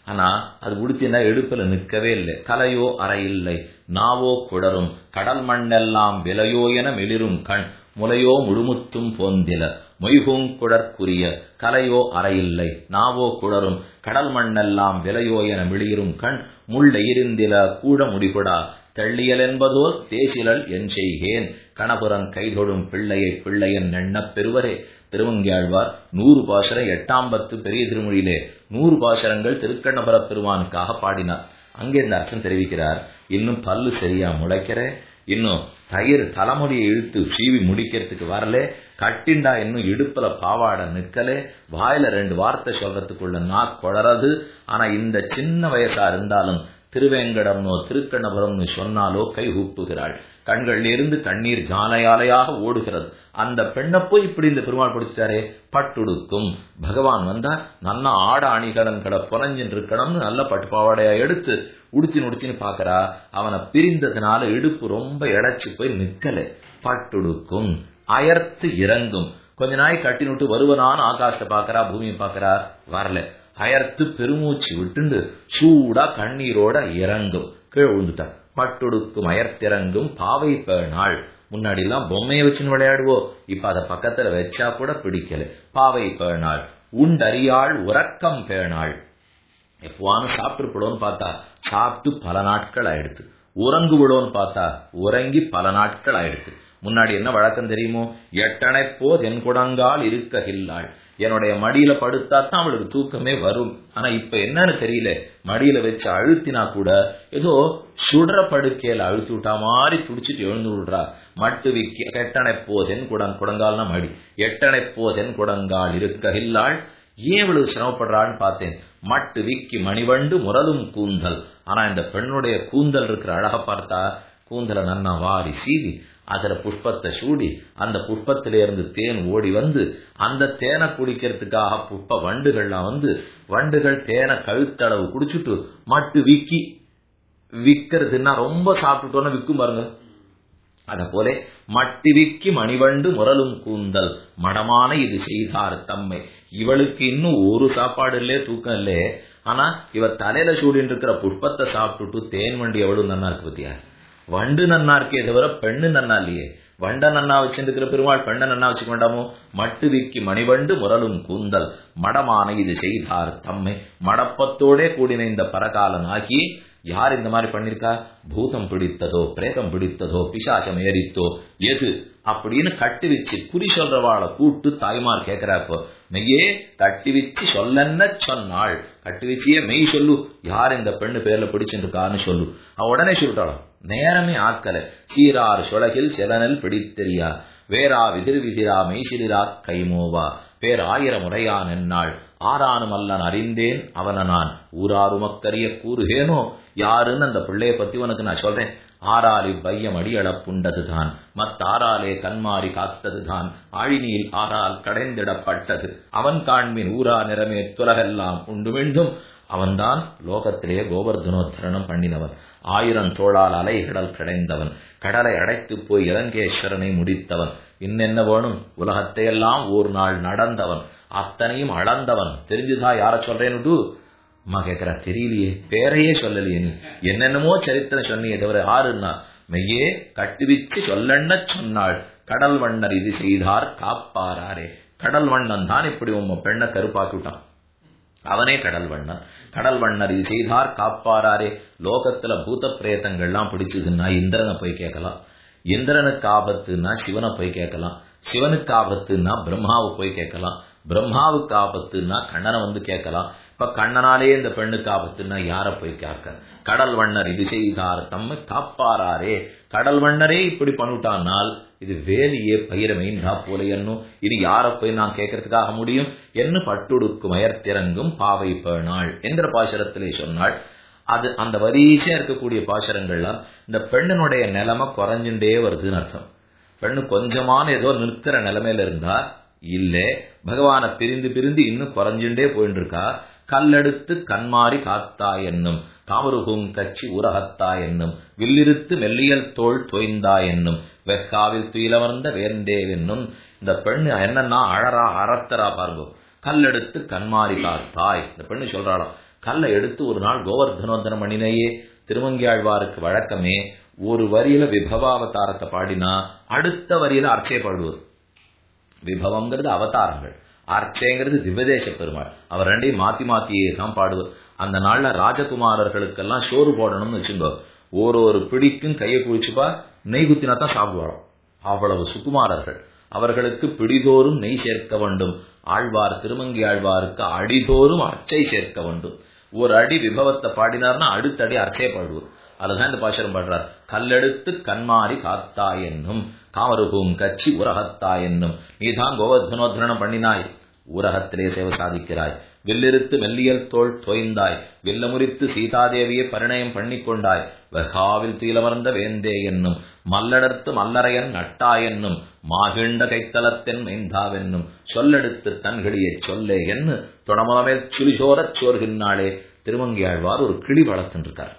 ஆனா அது உடுத்தினா இடுப்புல நிற்கவே இல்லை. கலையோ அறை இல்லை, நாவோ குடரும், கடல் மண்ணெல்லாம் விலையோ என மெளிரும் கண், முலையோ முழுமுத்தும் போந்தில மொய்கூங்குடற்குரிய, கலையோ அறையில்லை, நாவோ குடரும், கடல் மண்ணெல்லாம் விலையோ என மிளிரும் கண், முள்ள இருந்தில கூட முடிகுடா தெள்ளியல் என்பதோ தேசிலல் என் செய்கேன், கணபுரன் கைதொடும் பிள்ளையை பிள்ளையன் எண்ணப் பெறுவரே. திருமங்கையாழ்வார் 100 பாசுரம் 8ஆம் பத்து பெரிய திருமொழியிலே 100 பாசுரங்கள் திருக்கண்ணபுர பெருமானுக்காக பாடினார். அங்கே இந்த அர்த்தம் தெரிவிக்கிறார். இன்னும் பல்லு சரியா முளைக்கிற, இன்னும் தயிர் தலைமுடியை இழுத்து சீவி முடிக்கிறதுக்கு வரல, கட்டிண்டா இன்னும் இடுப்புல பாவாட நிக்கலே, வாயில 2 வார்த்தை சொல்றதுக்குள்ள நாக் குளறது. ஆனா இந்த சின்ன வயசா இருந்தாலும் திருவேங்கடம்னோ திருக்கண்ணபுரம்னு சொன்னாலோ கை ஊப்புகிறாள். கண்களில் இருந்து கண்ணீர் ஜாலையாலையாக ஓடுகிறது. அந்த பெண்ணை போய் இப்படி இந்த பெருமாள் படிச்சுட்டாரே. பட்டுடுக்கும் பகவான் வந்தா நல்ல ஆட அணிகலன்களை புலஞ்சின்னு இருக்கணும்னு நல்ல பட்டு பாவாடையா எடுத்து உடுத்தின்னு பாக்குறா. அவனை பிரிந்ததுனால இடுப்பு ரொம்ப இழைச்சு போய் நிக்கல. பட்டுடுக்கும் அயர்த்து இறங்கும். கொஞ்ச நாய் கட்டினுட்டு வருவனான்னு ஆகாசத்தை பாக்குறா, பூமியை பாக்குறா, வரல. அயர்த்து பெருமூச்சு விட்டுண்டு சூடா கண்ணீரோட இறங்கும். கீழே விழுந்துட்டா. பட்டுடுக்கும் அயர்த்திறங்கும் பாவை பேணாள். முன்னாடி எல்லாம் பொம்மையை வச்சுன்னு விளையாடுவோம், இப்ப அதை பக்கத்துல வச்சா கூட பிடிக்கல. பாவை பேணாள் உண்டறியாள் உறக்கம் பேணாள். எப்பவானு சாப்பிட்டு விடுவோன்னு பார்த்தா சாப்பிட்டு பல நாட்கள் ஆயிடுத்து. உறங்கு விடுவோன்னு பார்த்தா உறங்கி பல நாட்கள் ஆயிடுத்து. முன்னாடி என்ன வழக்கம் தெரியுமோ, எட்டனை போது என் குடங்கால் இருக்ககில்லாள். என்னுடைய மடியில படுத்தாத்தான் அவளுக்கு தூக்கமே வரும். ஆனா இப்ப என்னன்னு தெரியல, மடியில வச்சு அழுத்தினா கூட ஏதோ சுடுற படுக்கையில அழுத்தி விட்டா மாதிரி துடிச்சிட்டு எழுந்து விடுறா. மட்டு விக்கி எட்டனை போதென் குடங்கால்னா மடி, எட்டனை போதென் குடங்கால் இருக்ககில்லாள். ஏன் இவ்வளவு சிரமப்படுறான்னு பார்த்தேன். மட்டு விக்கி மணிவண்டு முரலும் கூந்தல். ஆனா இந்த பெண்ணுடைய கூந்தல் இருக்கிற அழக பார்த்தா, கூந்தலை நன்னா வாரி சீவி அதுல புஷ்பத்தை சூடி அந்த புஷ்பத்திலிருந்து தேன் ஓடி வந்து அந்த தேனை குடிக்கிறதுக்காக புஷ்ப வண்டுகள்லாம் வந்து வண்டுகள் தேனை கழுத்தளவு குடிச்சுட்டு மட்டு விக்கி விக்கிறதுன்னா ரொம்ப சாப்பிட்டுட்டோன்னு விற்கும் பாருங்க. அத போல மட்டி விக்கி மணிவண்டு முரலும் கூந்தல் மடமான இது செய்தார் தம்மை. இவளுக்கு இன்னும் ஒரு சாப்பாடு இல்லே, தூக்கம் இல்லே. ஆனா இவ தலையில சூடின்னு இருக்கிற புஷ்பத்தை சாப்பிட்டுட்டு தேன் வண்டி எவ்வளவு நன்னா இருக்கு பத்தியா. வண்டு நன்னா இருக்கே தவிர பெண்ணு நன்னா இல்லையே. வண்ட நன்னா வச்சிருக்கிற பெருமாள் பெண்ணை நன்னா வச்சுக்க வேண்டாமோ. மட்டு விக்கி மணிவண்டு முரலும் கூந்தல் மடமான இது செய்தார் தம்மை. மடப்பத்தோடே கூடின இந்த பரகாலன் ஆகி யார் இந்த மாதிரி பண்ணிருக்கா? பூதம் பிடித்ததோ, பிரேதம் பிடித்ததோ, பிசாசம் ஏறித்தோ எது அப்படின்னு கட்டி வச்சு குறி சொல்றவாளை கூட்டு தாய்மார் கேட்கிறாப்போ, மெய்யே கட்டி வச்சு சொல்லன்னு சொன்னாள். கட்டி வச்சியே மெய் சொல்லு, யார் இந்த பெண்ணு பேர்ல பிடிச்சிருக்கான்னு சொல்லு. அவ உடனே சொல்லிட்டாளோ, நேரமே ஆக்கல. சீரார் சொலகில் செலனல் பிடித்தெரியா, வேறா விதிர் விதிரா மெய்சிலிரா கைமோவா, பேர் 1000 முறையான் என்னாள், ஆறானும் அல்லன் அறிந்தேன் அவன நான், ஊராருமக்கரிய கூறுகேனோ. யாருன்னு அந்த பிள்ளைய பத்தி உனக்கு நான் சொல்றேன். ஆறாலி பையம் அடியளப்புண்டதுதான், மத்தாராலே கண்மாறி காத்ததுதான், ஆழினியில் ஆறால் கடைந்திடப்பட்டது, அவன் காண்பின் ஊரா நிறமே துலகெல்லாம் உண்டு மீண்டும். அவன்தான் லோகத்திலே கோவர்தனோத்தரணம் பண்ணினவன். 1000 தோளால் அலைகடல் கடைந்தவன், கடலை அடைத்து போய் இலங்கேஸ்வரனை முடித்தவன். இன்னென்ன வேணும், உலகத்தையெல்லாம் ஒரு நாள் நடந்தவன், அத்தனையும் அளந்தவன். தெரிஞ்சுதா யார சொல்றேன்னு? அம்மா கேட்கிற, தெரியலையே, பேரையே சொல்லலையே, நீ என்னென்னமோ சரித்திரம் சொன்னியே தவிர யாருன்னா மெய்யே கட்டுவிச்சு சொல்லண்ண சொன்னாள். கடல் வண்ணர் இது செய்தார் காப்பாராரே. கடல் வண்ணன் தான் இப்படி உம்ம பெண்ணை கருப்பாக்கிவிட்டான். அவனே கடல் வண்ணன். கடல் வண்ணர் இது செய்தார் காப்பாராரே. லோகத்துல பூத பிரேதங்கள்லாம் பிடிச்சதுன்னா இந்திரனை போய் கேட்கலாம். இந்திரனுக்கு ஆபத்துன்னா சிவனை போய் கேட்கலாம். சிவனுக்கு ஆபத்துன்னா பிரம்மாவை போய் கேட்கலாம். பிரம்மாவுக்கு ஆபத்துன்னா கண்ணனை வந்து கேட்கலாம். இப்ப கண்ணனாலே இந்த பெண்ணுக்கு ஆபத்துன்னா யார போய் கேட்க? கடல் வண்ணர் இது செய்தார் தம்மை காப்பாராரே. கடல் வண்ணரே இப்படி பண்ணிட்டானால் இது வேலியே பயிரமைந்தா போல என்னும். இது யார போய் நான் கேட்கறதுக்காக முடியும்? என்ன பட்டுடுக்கும் அயர்த்திறங்கும் பாவை பேணாள் என்கிற பாசுரத்திலே சொன்னாள். அது அந்த வரிசையா இருக்கக்கூடிய பாசுரங்கள்லாம் இந்த பெண்ணினுடைய நிலைமை குறைஞ்சுட்டே வருதுன்னு அர்த்தம். பெண்ணு கொஞ்சமான ஏதோ நிற்கிற நிலைமையில இருந்தா இல்ல, பகவானை பிரிந்து பிரிந்து இன்னும் குறைஞ்சுட்டே போயிட்டு இருக்கா. கல்லெடுத்து கண்மாறி காத்தா என்னும், காமருகும் கச்சி உரகத்தா என்னும், வில்லிருத்து மெல்லியல் தோல் தொய்ந்தா என்னும், வெக்காவில் துயிலமர்ந்த வேந்தே என்னும். இந்த பெண்ணு என்னன்னா அழறா அறத்தரா பாருங்க. கல்லெடுத்து கண்மாறி காத்தாய். இந்த பெண்ணு சொல்றாளாம், கல்லை எடுத்து ஒரு நாள் கோவர்தனோத்தரம் பண்ணினையே. திருமங்கியாழ்வாருக்கு வழக்கமே ஒரு வரியில விபவாவதாரத்தை பாடினா அடுத்த வரியில அர்ச்சை பாடுவது. விபவம்ங்கிறது அவதாரங்கள், அர்ச்சைங்கிறது திவ்யதேச பெருமாள். அவர் ரெண்டையும் மாத்தி மாத்தியே தான் பாடுவார். அந்த நாள்ல ராஜகுமாரர்களுக்கெல்லாம் சோறு போடணும்னு வச்சுங்கோ, ஒரு பிடிக்கும் கையை குளிச்சுப்பா நெய் குத்தினா தான் சாப்பிடுவாரோ. அவ்வளவு சுகுமாரர்கள். அவர்களுக்கு பிடிதோறும் நெய் சேர்க்க வேண்டும். ஆழ்வார் திருமங்கி ஆழ்வாருக்கு அடிதோறும் அர்ச்சை சேர்க்க வேண்டும். ஒரு அடி விபவத்தை பாடினார்னா அடுத்த அடி அர்ச்சை பாடுவார். அதுதான் இந்த பாசுரம் பாடுறார். கல்லெடுத்து கண்மாறி காத்தா என்னும் காமருகும் கச்சி உரகத்தா என்னும் நீதான் கோவர்தனோத்தரணம் பண்ணினாய், ஊரகத்திலே சேவை சாதிக்கிறாய். வில்லிருத்து மெல்லியல் தோல் தோய்ந்தாய், வில்ல முறித்து சீதாதேவியை பரிணயம் பண்ணிக்கொண்டாய். வெகாவில் தீலமர்ந்த வேந்தே என்னும் மல்லடர்த்து மல்லரையன் நட்டா என்னும் மாகிண்ட கைத்தலத்தென் மைந்தாவென்னும் சொல்லெடுத்து தன்களியை சொல்லே என்று தொடமலமேல் சுரிசோரச் சோர்கின்னாளே. திருமங்கியாழ்வார் ஒரு கிளி வளர்த்துருக்கார்.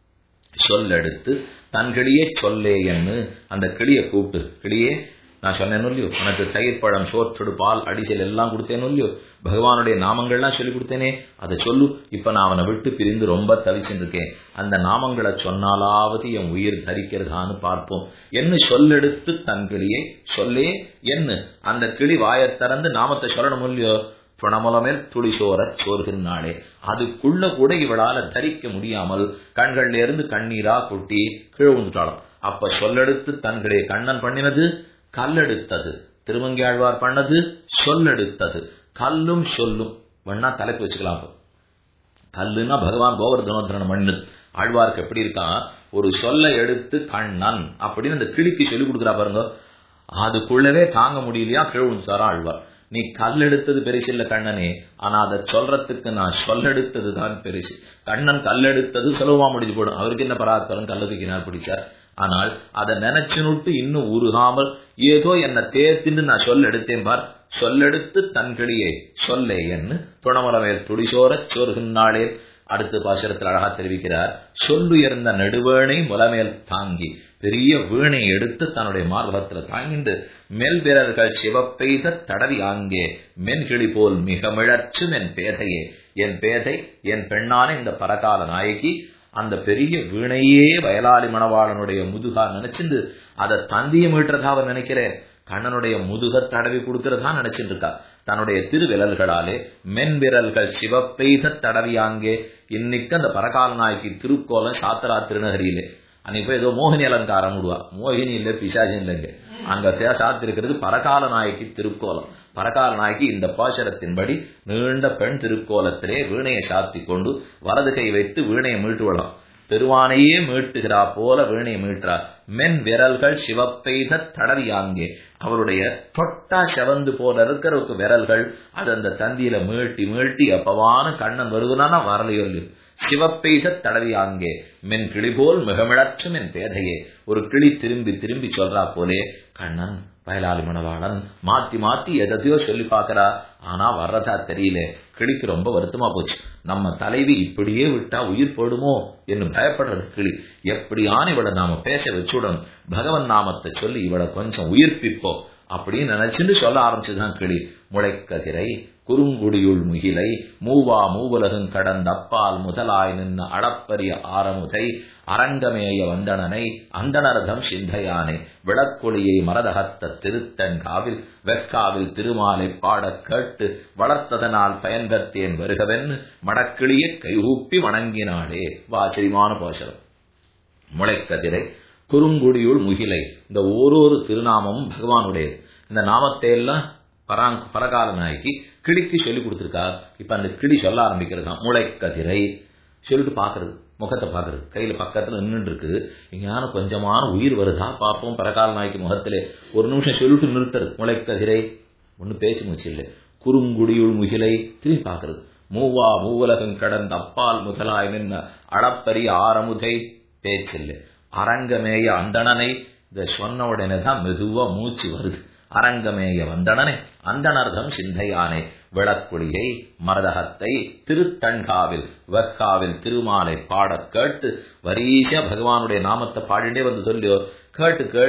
சொல்லெடுத்து தன்கிளியே சொல்லே என்று அந்த கிளியை கூப்பிட்டு, கிளியே நான் சொன்னேன்னு இல்லையோ, உனக்கு தயிர் பழம் சோற்றுடு பால் அடிசல் எல்லாம் கொடுத்தேன்னு இல்லையோ, பகவானுடைய நாமங்கள்லாம் சொல்லி கொடுத்தேனே, அதை சொல்லு. இப்ப நான் அவனை விட்டு பிரிந்து ரொம்ப தவிச்சுட்டு இருக்கேன். அந்த நாமங்களை சொன்னாலாவது என் உயிர் தரிக்கிறதான்னு பார்ப்போம் என்று சொல்லெடுத்து தன் கிளியை சொல்லே என்று அந்த கிளி வாயை திறந்து நாமத்தை சொல்லணும் இல்லையோ. துணமுலமேல் துளிசோர சோர்கின்றாளே. அதுக்குள்ள கூட இவளால தரிக்க முடியாமல் கண்கள்ல இருந்து கண்ணீரா கொட்டி கீழே வந்துட்டாலும். அப்ப சொல்லெடுத்து தன்களே கண்ணன் பண்ணினது கல்லெடுத்தது, திருமங்கியாழ்வார் பண்ணது சொல்லெடுத்தது. கல்லும் சொல்லும் வேணா தலைப்பு வச்சுக்கலாம். கல்லுன்னா பகவான் கோவர்தனோத்தரணம் பண்ணினது. ஆழ்வாருக்கு எப்படி இருக்கான், ஒரு சொல்ல எடுத்து கண்ணன் அப்படின்னு அந்த கிளிக்கு சொல்லி கொடுக்குறா பாருங்க. அதுக்குள்ளவே தாங்க முடியலையா கீழே வந்துட்டாரா ஆழ்வார். நீ கல் எடுத்தது பெருசு இல்ல கண்ணனே, ஆனா அதை சொல்றதுக்கு நான் சொல்லெடுத்தது தான் பெருசு. கண்ணன் கல்லெடுத்தது சுலபமா முடிஞ்சு போடும். அவருக்கு என்ன பராத்பரம், கல்ல தூக்கினார் பிடிச்சார். ஆனால் அதை நினைச்சுனுட்டு இன்னும் உருகாமல் ஏதோ என்ன தேர்த்தின்னு நான் சொல்லெடுத்தேன் பார். சொல்லெடுத்து தன்கிளியே சொல்லே என்று துணமலமேல் துடிசோர சோர்கின்றாளே. அடுத்த பாசுரத்தில் அழகா தெரிவிக்கிறார். சொல்லுயர்ந்த நெடுவேணை முலமேல் தாங்கி, பெரிய வீணை எடுத்து தன்னுடைய மார்பகத்தில் தாங்கிண்டு மேல் வீரர்கள் சிவப்பெய்த தடவி ஆங்கே மென்கிளி போல் மிக மிழற்றும் என் பேதையே. என் பேதை என் பெண்ணான இந்த பரகால நாயகி அந்த பெரிய வீணையே வயலாளி மணவாளனுடைய முதுகா நினைச்சிருந்து அதை தந்திய மீட்டுறதா அவர் நினைக்கிறேன். கண்ணனுடைய முதுக தடவி கொடுக்கிறதா நினைச்சிட்டு இருக்கா. தன்னுடைய திருவிரல்களாலே மென்விரல்கள் சிவப்பெய்த தடவியாங்கே. இன்னைக்கு அந்த பரகால நாயகி திருக்கோலம் சாத்தரா திருநகரியிலே. அன்னைக்கு ஏதோ மோகினி அலங்காரம் விடுவா. மோகினி இல்ல, பிசாசி இல்லைங்க. அங்க சாத்திருக்கிறது பரகால நாயகி திருக்கோலம். பரகால நாயகி இந்த பாசரத்தின்படி நீண்ட பெண் திருக்கோலத்திலே வீணையை சாத்தி கொண்டு வலது கை வைத்து வீணையை மீட்டு விடலாம். பெருவானையே மீட்டுகிறா போல வீணையை மீட்டுறார். மென் விரல்கள் சிவப்பெய்த தடவியாங்கே. அவருடைய தொட்டா செவந்து போல இருக்கிற விரல்கள் அது அந்த தந்தியில மீட்டி மீட்டி அப்பவான கண்ணன் வருவதானா வரலையோ இல்லையோ. சிவப்பெய்த தடவியாங்கே மென் கிளி போல் மிகமிழற்றும் என் பேதையே. ஒரு கிளி திரும்பி திரும்பி சொல்றா போலே கண்ணன் வயலாளி மணவாளன் மாத்தி மாத்தி எதையோ சொல்லி பாக்குறா. ஆனா வர்றதா தெரியல. கிளிக்கு ரொம்ப வருத்தமா போச்சு. நம்ம தலைவி இப்படியே விட்டா உயிர் போடுமோ என்று பயப்படுறது கிளி. எப்படியான இவளை நாம பேச வச்சுடணும், பகவன் நாமத்தை சொல்லி இவளை கொஞ்சம் உயிர்ப்பிப்போம் அப்படின்னு நினைச்சுட்டு சொல்ல ஆரம்பிச்சுதான் கிளி. முளைக்கதிரை குறுங்குடியுள் முகிலை மூவா மூவுலகும் கடந்த அப்பால் முதலாய் நின்ன அளப்பரிய ஆரமுதை அரங்கமேய வந்தனனை அந்தனர்தம் சிந்தையானே விளக்கொளியை மரதகத்த திருத்தன்காவில் வெக்காவில் திருமாலை பாடக் கேட்டு வளர்த்ததனால் பயன்பெற்றேன் வருகவென்னு மடக்கிளியை கைகூப்பி வணங்கினாளே. ஆச்சரியமான பாசுரம். முளைக்கதிரை குறுங்குடியுள் முகிலை, இந்த ஒரு திருநாமமும் பகவானுடையது. இந்த நாமத்தை எல்லாம் பரகால நாயகி கிளிக்கு சொல்லி கொடுத்திருக்கா. இப்ப அந்த கிளி சொல்ல ஆரம்பிக்கிறது. முளைக்கதிரை சொல்லிட்டு பாக்குறது, முகத்தை பாக்குறது, கையில பக்கத்துல நின்று இருக்கு. இங்கான கொஞ்சமான உயிர் வருதா பார்ப்போம் பரகால நாயகி முகத்திலே. ஒரு நிமிஷம் சொல்லிட்டு நிறுத்துறது. முளைக்கதிரை ஒண்ணு பேச்சு மூச்சு இல்லை. குறுங்குடியுள் முகிலை திரும்பி பாக்குறது. மூவா மூவுலகம் கடந்த அப்பால் முதலாய் நின்ன அளப்பரிய ஆரமுதை பேச்சில்லை. அரங்கமேய அந்தணனை இத சொன்ன உடனே தான் மெதுவா மூச்சு வருது. அரங்கமேய வந்தனனை அந்தனர்தம் சிந்தையானே விளக்குளியை மரதகத்தை திருத்தன்காவில் வெக்காவில் திருமாலை பாட கேட்டு வரிசையா பகவானுடைய நாமத்தை பாடிட்டே வந்து சொல்லியோ. கேட்டு கேட்டு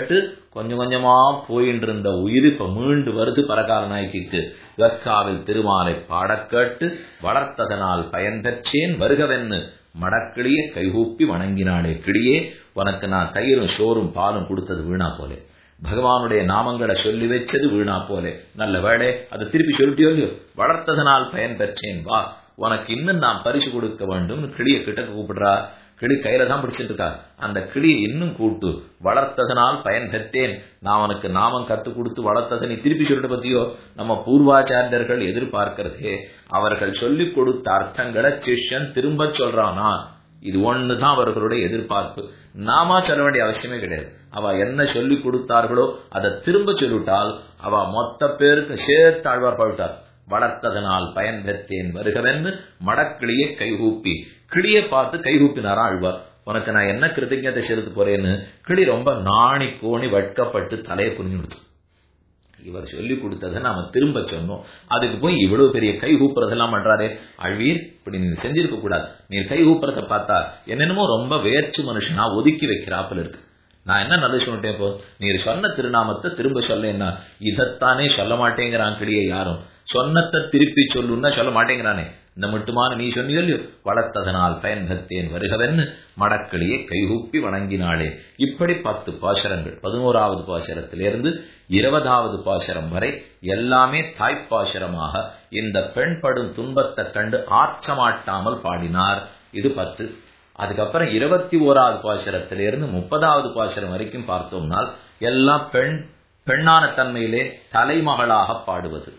கொஞ்சம் கொஞ்சமா போயிட்டு இருந்த உயிர் இப்ப மீண்டு வருது பரகால நாயகிக்கு. கஸ்காவில் திருமாலை பாடக்கேட்டு வளர்த்ததனால் பயன் பெற்றேன் வருகவென்னு மடக்கிளியே கைகூப்பி வணங்கினாளே. கிளியே, உனக்கு நான் தயிரும் சோறும் பாலும் கொடுத்தது வீணா போலே, பகவானுடைய நாமங்களை சொல்லி வச்சது வீணா போலே, நல்ல வேளை அதை திருப்பி சொல்லிட்டியோ இல்லையோ, வளர்த்ததனால் பயன் பெற்றேன், வா உனக்கு இன்னும் நான் பரிசு கொடுக்க வேண்டும். கிளிய கிட்ட கூப்பிடுறா. கிளி கையில தான் பிடிச்சிட்டு இருக்கா. அந்த கிளியை இன்னும் கூட்டு, வளர்த்ததனால் பயன் பெற்றேன், நான் உனக்கு நாமம் கத்து கொடுத்து வளர்த்ததை நீ திருப்பி சொல்லிட்டு பத்தியோ. நம்ம பூர்வாச்சாரியர்கள் எதிர்பார்க்கிறதே அவர்கள் சொல்லிக் கொடுத்த அர்த்தங்களை சிஷ்யன் திரும்ப சொல்றானா, இது ஒண்ணுதான் அவர்களுடைய எதிர்பார்ப்பு. நாம சொல்ல வேண்டிய அவசியமே கிடையாது. அவ என்ன சொல்லி கொடுத்தார்களோ அதை திரும்ப சொல்லிவிட்டால் அவ மொத்த பேருக்கு சேர்த்து ஆழ்வார் பாவிட்டார். வளர்த்ததனால் பயன் பெற்றேன் வருகவென்று மடக்கிளியை கைகூப்பி, கிளியை பார்த்து கைகூப்பினாரா ஆழ்வார். உனக்கு நான் என்ன கிருத்தஞத்தை செலுத்த போறேன்னு கிளி ரொம்ப நாணி கோணி வெட்கப்பட்டு தலையை புரிஞ்சு. இவர் சொல்லி கொடுத்ததை நாம திரும்ப சொன்னோம், அதுக்கு போய் இவ்வளவு பெரிய கை கூப்புறதெல்லாம் பண்றாரு. அழ்வீர், இப்படி நீ செஞ்சிருக்க கூடாது. நீ கை கூப்புறத பார்த்தா என்னென்னமோ ரொம்ப வேர்ச்சி மனுஷனா ஒதுக்கி வைக்கிறாப்புல இருக்கு. நான் என்ன நல்ல சொல்லிட்டேன், இப்போ நீர் சொன்ன திருநாமத்தை திரும்ப சொல்ல, என்ன இதத்தானே சொல்ல மாட்டேங்கிறான் கிளியை. யாரும் சொன்னத்தை திருப்பி சொல்லுன்னா சொல்ல மாட்டேங்கிறானே. இந்த மட்டுமான நீ சொன்னீர்கள், வளர்த்ததனால் பயன் பெற்றேன் வருகவென்னு மடக்கிளியை கைகூப்பி வணங்கினாளே. இப்படி 10 பாசுரங்கள், 11வது பாசுரத்திலிருந்து 20வது பாசுரம் வரை எல்லாமே தாய்ப்பாசுரமாக இந்த பெண் படும் துன்பத்தை கண்டு ஆற்றமாட்டாமல் பாடினார். இது 10. அதுக்கப்புறம் 21வது பாசுரத்திலிருந்து 30வது பாசுரம் வரைக்கும் பார்த்தோம்னால் எல்லாம் பெண்ணான தன்மையிலே தலைமகளாக பாடுவது.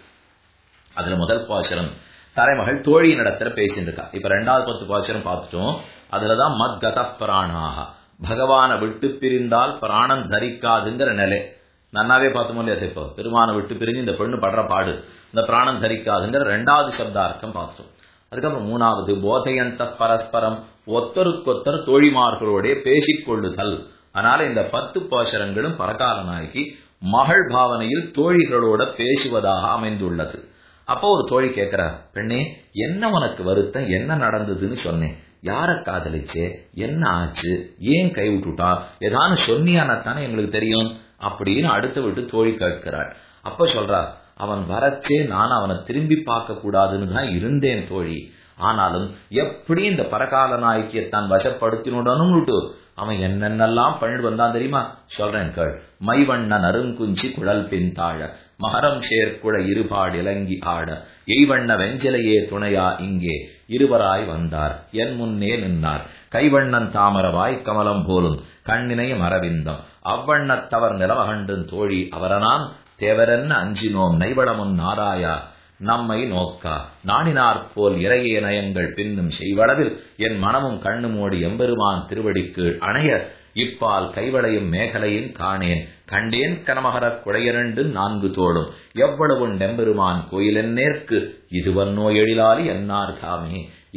அதுல முதல் பாசுரம் தலைமகள் தோழியின் இடத்துல பேசிட்டு இருக்கா. இப்ப 2வது 10 பாசுரம் பார்த்துட்டோம். அதுலதான் மத்கத பிராணாக, பகவானை விட்டு பிரிந்தால் பிராணம் தரிக்காதுங்கிற நிலை நன்னாவே பார்த்தோம் இல்லையா. இப்போ பெருமானை விட்டு பிரிஞ்சு இந்த பெண்ணு படுற பாடு, இந்த பிராணம் தரிக்காதுங்கிற 2வது சப்தார்த்தம் பார்த்தோம். அதுக்கப்புறம் 3வது போதையந்த பரஸ்பரம், ஒத்தருக்கொத்தர் தோழிமார்களோட பேசிக்கொள்ளுதல். அதனால இந்த 10 பாசுரங்களும் பரகால நாயகி மகள் பாவனையில் தோழிகளோட பேசுவதாக அமைந்துள்ளது. அப்போ ஒரு தோழி கேட்கிறா, பெண்ணே என்ன உனக்கு வருத்தம், என்ன நடந்ததுன்னு சொன்னேன், யார காதலிச்சே, என்ன ஆச்சு, ஏன் கை விட்டுட்டான், ஏதானு சொன்னியானத்தானே எங்களுக்கு தெரியும் அப்படின்னு அடுத்த விட்டு தோழி கேட்கிறாள். அப்ப சொல்றா, அவன் வரச்சே நான் அவனை திரும்பி பார்க்க கூடாதுன்னு தான் இருந்தேன் தோழி. ஆனாலும் எப்படி இந்த பரகால நாயக்கியை தான் வசப்படுத்தினுடனும் அவன் என்னென்னலாம் பண்ணிட்டு வந்தான் தெரியுமா, சொல்றேன் கேள். மைவண்ணன் அருங்குஞ்சி குழல் பின் தாழ, மகரம் சேர்க்குழ இருபாடு இலங்கி ஆட, எய்வண்ண வெஞ்சலையே துணையா இங்கே இருவராய் வந்தார், என் முன்னே நின்றார், கைவண்ணன் தாமரவாய் கமலம் போலும் கண்ணினைய மரவிந்தம், அவ்வண்ணத்தவர் நிலவகண்டின் தோழி அவரனான் தேவரென்ன அஞ்சினோம் நைவளமுன் நாராயா, நம்மை நோக்கா நாணினார் போல் இறையே நயங்கள் பின்னும் செய்வளவில், என் மனமும் கண்ணு மூடி எம்பெருமான் திருவடிக்கு அணைய, இப்பால் கைவளையும் மேகலையும் காணேன், கண்டேன் கனமகரக் குழையரண்டு 4 தோளும், எவ்வளவு நெம்பெருமான் கோயிலென்னேற்கு இதுவன்னோ எழிலாலி என்னார் தாமே.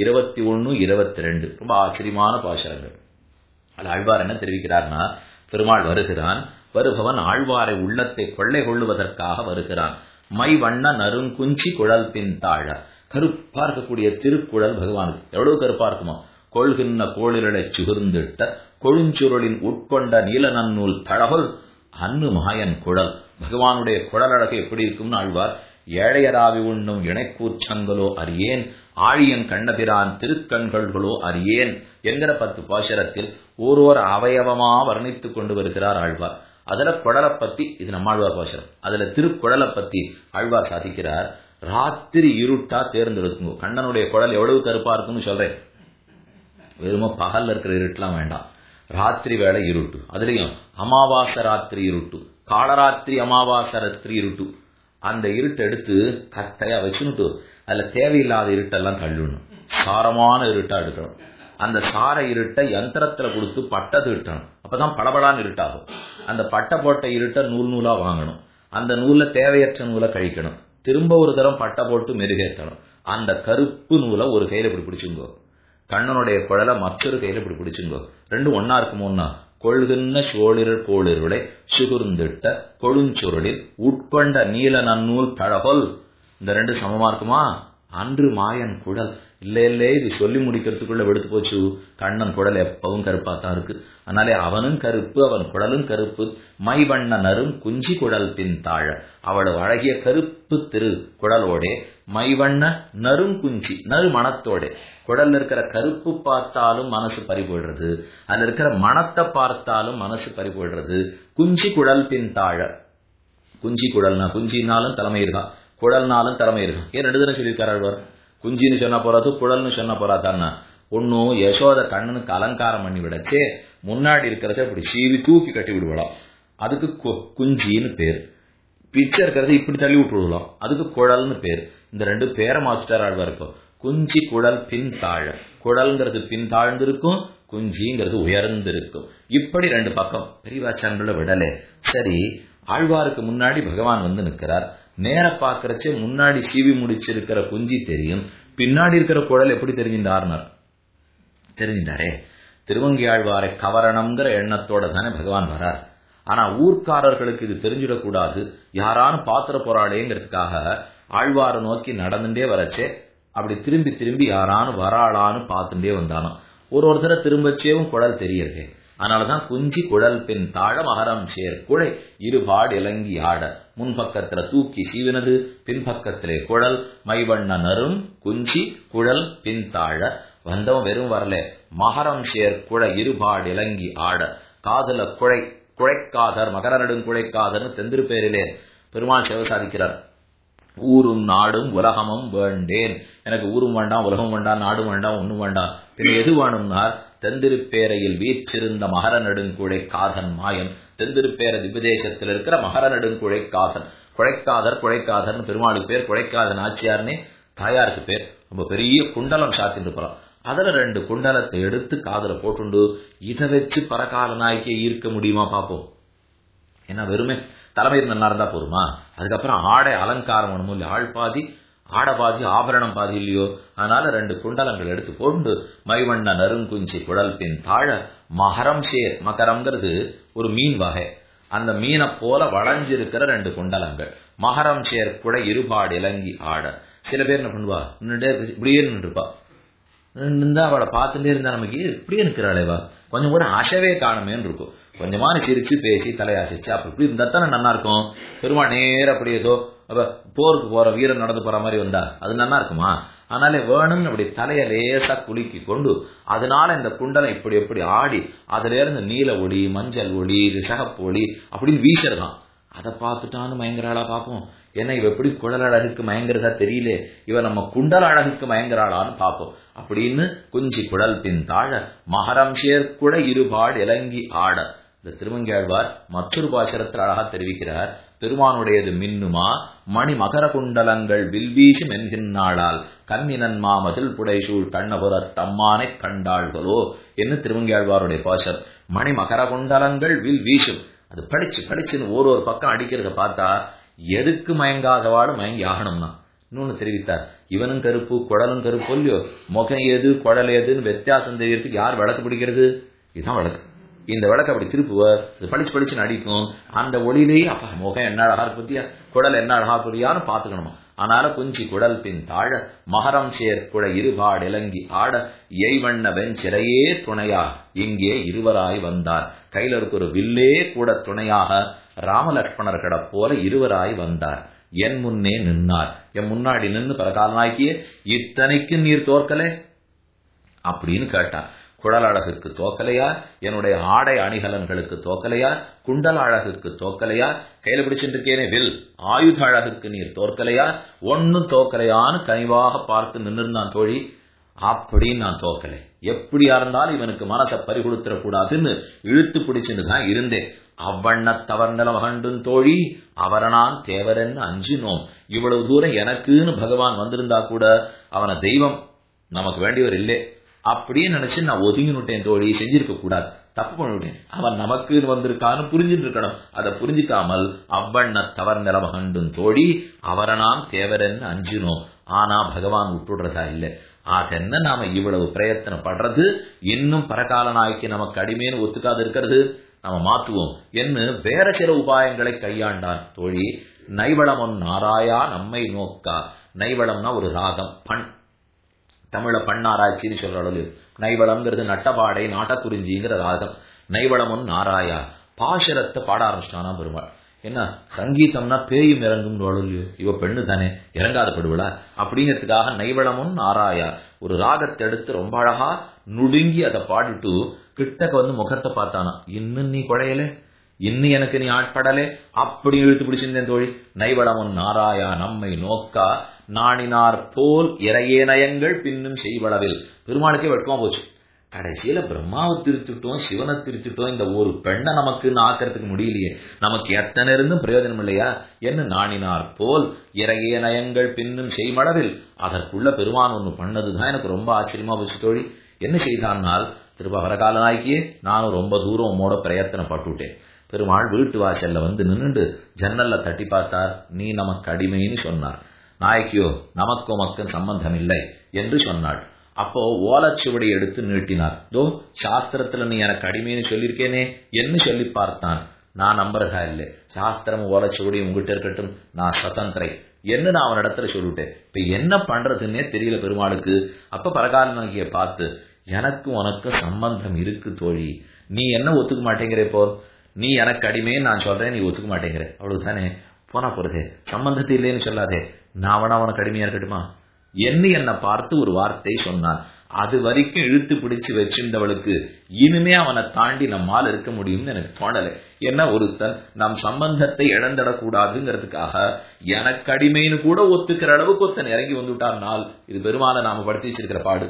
21, 22 ரொம்ப ஆச்சரியமான பாசுரங்கள். அது ஆழ்வார் என்ன தெரிவிக்கிறார்னா, பெருமாள் வருகிறான், வருபவன் ஆழ்வாரை உள்ளத்தை கொள்ளை கொள்ளுவதற்காக வருகிறான். மை வண்ண நறுங்குஞ்சி குழல் பின் தாழ, கருப்பா இருக்கக்கூடிய திருக்குழல் பகவானுக்கு எவ்வளவு கருப்பா இருக்குமோ, கொள்கின்ற கோளிரலை சுகிர்ந்திட்ட கொழுஞ்சுருளின் உட்கொண்ட நீல நன்னூல் தழகொல் அன்னு மாயன் குழல். பகவானுடைய குழல் அழகு எப்படி இருக்கும்னு ஆழ்வார், ஏழையராவி உண்ணும் இணைக்கூச்சங்களோ அறியேன், ஆழியன் கண்ணபிரான் திருக்கண்களோ அறியேன் என்கிற 10 பாசுரத்தில் ஓரோர் அவயவமா வர்ணித்துக் கொண்டு வருகிறார் ஆழ்வார். அதுல குழலை பத்தி, இது நம்மாழ்வார் பாசுரம், அதுல திருக்குழலை பத்தி ஆழ்வார் சாதிக்கிறார். ராத்திரி இருட்டா தேர்ந்தெடுக்குங்க, கண்ணனுடைய குழல் எவ்வளவு கருப்பா இருக்குன்னு சொல்றேன். வெறும பகல்ல இருக்கிற இருட்டுலாம் வேண்டாம், ராத்திரி வேளை இருட்டு, அதுலயும் அமாவாசை ராத்திரி இருட்டு, காலராத்திரி அமாவாசை ராத்திரி இருட்டு. அந்த இருட்டை எடுத்து கத்தையா வச்சுனுட்டு அதுல தேவையில்லாத இருட்டெல்லாம் தள்ளணும், சாரமான இருட்டா எடுக்கணும். அந்த சார இருட்டை யந்திரத்துல கொடுத்து பட்டது இட்டணும், அப்பதான் பளபளான்னு இருட்டாகும். அந்த பட்டை போட்ட இருட்டை நூல் நூலா வாங்கணும், அந்த நூல்ல தேவையற்ற நூலை கழிக்கணும், திரும்ப ஒரு தரம் பட்டை போட்டு மெருகேற்றணும். அந்த கருப்பு நூலை ஒரு கையில இப்படி பிடிச்சுங்கோ, கண்ணனுடைய குழலை மற்றொரு கையில இப்படி பிடிச்சுங்கோ, ரெண்டும் ஒன்னா இருக்குமோன்னா, கொள்கின்ற சோழிரர் கோளிருளை சுகுர்ந்திட்ட கொழுஞ்சுருளில் உட்கொண்ட நீல நன்னூல் தழகொல், இந்த 2 சமமா இருக்குமா. அன்று மாயன் குழல், இல்ல இது சொல்லி முடிக்கிறதுக்குள்ள வெடுத்து போச்சு. கண்ணன் குடல் எப்பவும் கருப்பாத்தான் இருக்கு. அதனாலே அவனும் கருப்பு, அவன் குடலும் கருப்பு. மை வண்ண நரும் குஞ்சி குடல் பின் தாழ, அவளது அழகிய கருப்பு திரு குடலோட மை வண்ண நரும் குஞ்சி நறு மணத்தோட, குடல்ல இருக்கிற கருப்பு பார்த்தாலும் மனசு பறிபோடுறது, அதுல இருக்கிற மணத்தை பார்த்தாலும் மனசு பறிபோடுறது. குஞ்சி குடல் பின் தாழ, குஞ்சி குடல்னா குஞ்சினாலும் தலைமை தான், குடல்னாலும் தலைமை இருக்கும். ஏன் ரெண்டு தினம் சொல்லியிருக்காரு. குஞ்சின்னு சொன்ன போறாது, குடல்னு சொன்ன போறாதான்னா ஒன்னும் யசோத கண்ணனுக்கு அலங்காரம் பண்ணி விடச்சே முன்னாடி இருக்கிறத இப்படி சீவி தூக்கி கட்டி விடுவலாம், அதுக்கு குஞ்சின்னு பேர். பிச்சை இருக்கிறத இப்படி தள்ளி விட்டு விடலாம், அதுக்கு குடல்னு பேர். இந்த ரெண்டு பேரை மாஸ்டர் ஆழ்வா இருக்கும். குஞ்சி குடல் பின் தாழ, குடல்ங்கிறது பின் தாழ்ந்து இருக்கும், குஞ்சிங்கிறது உயர்ந்து இருக்கும். இப்படி ரெண்டு பக்கம் பெரியவாச்சான்கள விடலே. சரி, ஆழ்வாருக்கு முன்னாடி பகவான் வந்து நிற்கிறார். நேர பாக்கிறச்சே முன்னாடி சீவி முடிச்சிருக்கிற குஞ்சி தெரியும், பின்னாடி இருக்கிற குடல் எப்படி தெரிஞ்சின்றார் தெரிஞ்சின்றாரே. திருவங்கி ஆழ்வாரை கவரணம்ங்கிற எண்ணத்தோட தானே பகவான் வரார். ஆனா ஊர்க்காரர்களுக்கு இது தெரிஞ்சிடக்கூடாது, யாரானு பாத்திர போராடேங்கிறதுக்காக ஆழ்வாரை நோக்கி நடந்துட்டே வரச்சே அப்படி திரும்பி திரும்பி யாரானு வராளான்னு பார்த்துட்டே வந்தானோ. ஒருத்தர திரும்பச்சேவும் குடல் தெரியறதே. அதனாலதான் குஞ்சி குடல் பின் தாழ மகரம் சேர் குழை இருபாடு இலங்கி ஆட, முன்பக்கத்துல தூக்கி சீவினது, பின்பக்கத்திலே குழல் மைவண்ண நரும் குஞ்சி குழல் பின் தாழ. வந்தவன் வெறும் வரல, மகரம் சேர் குழை இருபாடு இலங்கி ஆட. காதல குழை குழைக்காதர் மகர நடும் குழைக்காதர்னு தெந்திருப்பேரிலே பெருமாள் சிவசாதிக்கிறார். ஊரும் நாடும் உலகமும் வேண்டேன், எனக்கு ஊரும் வேண்டாம், உலகம் வேண்டாம், நாடும் வேண்டாம், ஒண்ணும் வேண்டாம், பின் எது வேணும்னார் தெந்திருப்பேரையில் வீற்றிருந்த மகர நெடுங்குழை காதன் மாயன். தெந்திருப்பேர திவ்யதேசத்தில் இருக்கிற மகர நெடுங்குழை காதன். குழைக்காதர் குழைக்காதர்னு பெருமாளுக்கு பேர், குழைக்காதன் ஆச்சியார்னே தாயாருக்கு பேர். ரொம்ப பெரிய குண்டலம் சாத்திட்டு போறோம். அதுல ரெண்டு குண்டலத்தை எடுத்து காதல போட்டுண்டு இதை வச்சு பரகால நாய்க்கே ஈர்க்க முடியுமா பாப்போம். ஏன்னா வெறுமே தலைமையில் நல்லா இருந்தா போதுமா? அதுக்கப்புறம் ஆடை அலங்காரம் ஒண்ணும் இல்லை, ஆள் பாதி ஆட பாதி ஆபரணம் பாதி இல்லையோ. அதனால ரெண்டு குண்டலங்கள் எடுத்து போண்டு மைவண்ண நறுங்குஞ்சி குடல் பின் தாழ மகரம் சேர். மகரம்ங்கிறது ஒரு மீன் வகை, அந்த மீனை போல வளைஞ்சிருக்கிற ரெண்டு குண்டலங்கள். மகரம் சேர் குடை இருபாடு இலங்கி ஆட. சில பேர் என்ன பண்ணுவா, இப்படியே நின்றுப்பா, நின்று அவளை பார்த்துட்டே இருந்தா நமக்கு இப்படியே நிற்கிறாளேவா, கொஞ்சம் கூட அசவே காணுமேன்னு இருக்கும். கொஞ்சமான சிரிச்சு பேசி தலையாசிச்சு அப்ப இப்படி இருந்தா தானே நல்லா இருக்கும். பெருமாள் நேரம் அப்படி ஏதோ போருக்கு போற வீரன் நடந்து போற மாதிரி வந்தா அது நல்லா இருக்குமா? அதனால வேணும்னு அப்படி தலைய லேசா குலுக்கி கொண்டு அதனால இந்த குண்டலம் இப்படி எப்படி ஆடி அதுல இருந்து நீல ஒளி, மஞ்சள் ஒளி, ரிஷகப்பு ஒளி அப்படின்னு வீசறதான். அதை பார்த்துட்டான்னு மயங்கராளா பார்ப்போம். ஏன்னா இவ எப்படி குடல் அழகுக்கு மயங்குறதா தெரியல, இவ நம்ம குண்டல் அழகுக்கு மயங்குறாளான்னு பார்ப்போம். அப்படின்னு குஞ்சி குடல் பின் தாழ மகரம் சேர்க்குட இருபாடு இலங்கி ஆட. இந்த திருமங்கியாழ்வார் மற்றொரு பாசுரத்தில் அழகா தெரிவிக்கிறார். பெருமானுடையது மின்னுமா மணி மகர குண்டலங்கள் வில்வீசும் என்கின்றாளால் கண்ணினன்மா மதில் புடைசூழ் கண்ணபுர தம்மானை கண்டாள்களோ என்று திருமங்கியாழ்வாருடைய பாசர். மணி மகர குண்டலங்கள் வில் வீசும், அது படிச்சு படிச்சுன்னு ஒரு பக்கம் அடிக்கிறத பார்த்தா எதுக்கு மயங்காதவாடு மயங்கி ஆகணும்னா. இன்னொன்னு தெரிவித்தார், இவனும் கருப்பு குடலும் கருப்பு இல்லையோ, முகம் ஏது குடல் ஏதுன்னு வித்தியாசம் தெரியறதுக்கு யார் விளக்கு பிடிக்கிறது? இதுதான் விளக்கு. இந்த விளக்கு அப்படி திருப்புவர், படிச்சு படிச்சுன்னு அடிக்கும். அந்த ஒளியிலேயே அப்ப முகம் என்ன அழகா பத்தியா, குடல் என்ன அழகா புரியான்னு பாத்துக்கணுமா. ஆனால குஞ்சி குடல் பின் தாழ மகரம் சேர் குழை இருபாடு இலங்கி ஆட எய்வண்ண வெஞ்சிறையே துணையா இங்கே இருவராய் வந்தார். கையில இருக்க ஒரு வில்லே கூட துணையாக ராமலட்சுமணர்களை போல இருவராய் வந்தார். என் முன்னே நின்னார், என் முன்னாடி நின்று பரகாலனாக்கியே இத்தனைக்கு நீர் தோற்கலே அப்படின்னு கேட்டார். குடல் அழகுக்கு தோக்கலையா, என்னுடைய ஆடை அணிகலன்களுக்கு தோக்கலையா, குண்டல அழகுக்கு தோக்கலையா, கையில பிடிச்சிட்டு இருக்கேனே வில் ஆயுத அழகுக்கு நீர் தோற்கலையா, ஒன்னும் தோக்கலையான்னு கனிவாக பார்த்து நின்றுந்தான் தோழி. அப்படின்னு நான் தோக்கலை, எப்படியா இருந்தாலும் இவனுக்கு மனசை பறிகொடுத்துடக்கூடாதுன்னு இழுத்து பிடிச்சுட்டு தான் இருந்தேன். அவ்வண்ணத்தவர்ந்தல மகண்டும் தோழி அவரனான் தேவரென்னு அஞ்சினோம். இவ்வளவு தூரம் எனக்குன்னு பகவான் வந்திருந்தா கூட அவனை தெய்வம் நமக்கு வேண்டியவர் இல்லை அப்படின்னு நினைச்சு நான் ஒதுங்கினுட்டேன் தோழி, செஞ்சிருக்க கூடாது, தப்பு பண்ணிவிட்டேன். அவன் நமக்குன்னு வந்திருக்கான்னு புரிஞ்சுட்டு இருக்கணும். அதை புரிஞ்சிக்காமல் அவ்வண்ண தவறு நிலமகண்டும் தோழி அவரனாம் தேவரென்னு அஞ்சினோம். ஆனா பகவான் விட்டுடுறதா இல்லை. ஆக என்ன நாம இவ்வளவு பிரயத்தனம் படுறது, இன்னும் பரகால நாய்க்கு நமக்கு அடிமேன்னு ஒத்துக்காது இருக்கிறது, நாம மாத்துவோம் என்று வேற சில உபாயங்களை கையாண்டான் தோழி. நைவளமொன் நாராயா நம்மை நோக்கா. நைவளம்னா ஒரு ராகம், பண். தமிழ பண்ணாராய்ச்சின்னு சொல்றாள். நைவளம்ங்கிறது நட்டபாடை நாட்டக்குறிஞ்சிங்கிற ராகம். நைவளமும் நாராயா பாசுரத்தை பாட ஆரம்பிச்சிட்டானா பெருமாள். என்ன சங்கீதம்னா பேயும் இறங்கும் இல்லையோ, இவ பெண்ணு தானே இறங்காத படுவளா அப்படிங்கிறதுக்காக நைவளமும் நாராயா ஒரு ராகத்தை எடுத்து ரொம்ப அழகா நுடுங்கி அதை பாடிட்டு கிட்டக்க வந்து முகத்தை பார்த்தானா. இன்னும் நீ குழையல, இன்னும் எனக்கு நீ ஆட்படலே அப்படி இழுத்து பிடிச்சிருந்தேன் தோழி. நைவளமும் நாராயா நம்மை நோக்கா நாணினார் போல் இறையே நயங்கள் பின்னும் செய்வளவில். பெருமாளுக்கே வெட்கமா போச்சு. கடைசியில பிரம்மாவை திருத்திட்டோம், சிவனை திருத்திட்டோம், இந்த ஒரு பெண்ணை நமக்கு ஆக்கிறதுக்கு முடியலையே, நமக்கு எத்தனை இருந்தும் பிரயோஜனம் இல்லையா என்ன நாணினார் போல் இறையே நயங்கள் பின்னும் செய்மளவில். அதற்குள்ள பெருமான் ஒண்ணு பண்ணதுதான் எனக்கு ரொம்ப ஆச்சரியமா போச்சு தோழி. என்ன செய்தான்னால், திரும்ப வரகால நாய்க்கியே நானும் ரொம்ப தூரம் உம்மோட பிரயத்தனப்பட்டுட்டேன். பெருமாள் வீட்டு வாசல்ல வந்து நின்னுண்டு ஜன்னல்ல தட்டி பார்த்தார். நீ நமக்கு அடிமைன்னு சொன்னார். நாயக்கியோ நமக்கு உமக்கு சம்பந்தம் இல்லை என்று சொன்னாள். அப்போ ஓலச்சுவடி எடுத்து நீட்டினார். தோ சாஸ்திரத்துல நீ எனக்கு அடிமைன்னு சொல்லியிருக்கேனே என்று சொல்லி பார்த்தான். நான் நம்புறதா இல்லை, சாஸ்திரம் ஓலச்சுவடி உங்ககிட்ட இருக்கட்டும், நான் சுதந்திரை என்ன நான் அவன் இடத்துல சொல்லிவிட்டேன். இப்ப என்ன பண்றதுன்னே தெரியல பெருமாளுக்கு. அப்ப பரகாலனாகிய பார்த்து, எனக்கு உனக்கு சம்பந்தம் இருக்கு தோழி, நீ என்ன ஒத்துக்க மாட்டேங்கிற, இப்போ நீ எனக்கு அடிமைன்னு நான் சொல்றேன், நீ ஒத்துக்க மாட்டேங்கிற, அவ்வளவு தானே, போனா போறதே, சம்பந்தத்தை இல்லைன்னு சொல்லாதே, நான் வேணா உனக்கு அடிமையா இருக்கட்டுமா என்ன பார்த்து ஒரு வார்த்தை சொன்னான். அது வரைக்கும் இழுத்து பிடிச்சு வச்சிருந்தவளுக்கு இனிமே அவனை தாண்டி நம்மால் இருக்க முடியும்னு எனக்கு தோணலை. என்ன ஒருத்தன் நம் சம்பந்தத்தை இழந்துடக்கூடாதுங்கிறதுக்காக எனக்கு அடிமைன்னு கூட ஒத்துக்கிற அளவுக்கு ஒருத்தன் இறங்கி வந்துட்டார்னால் இது பெருமாளை நாம படுத்தி வச்சிருக்கிற பாடு.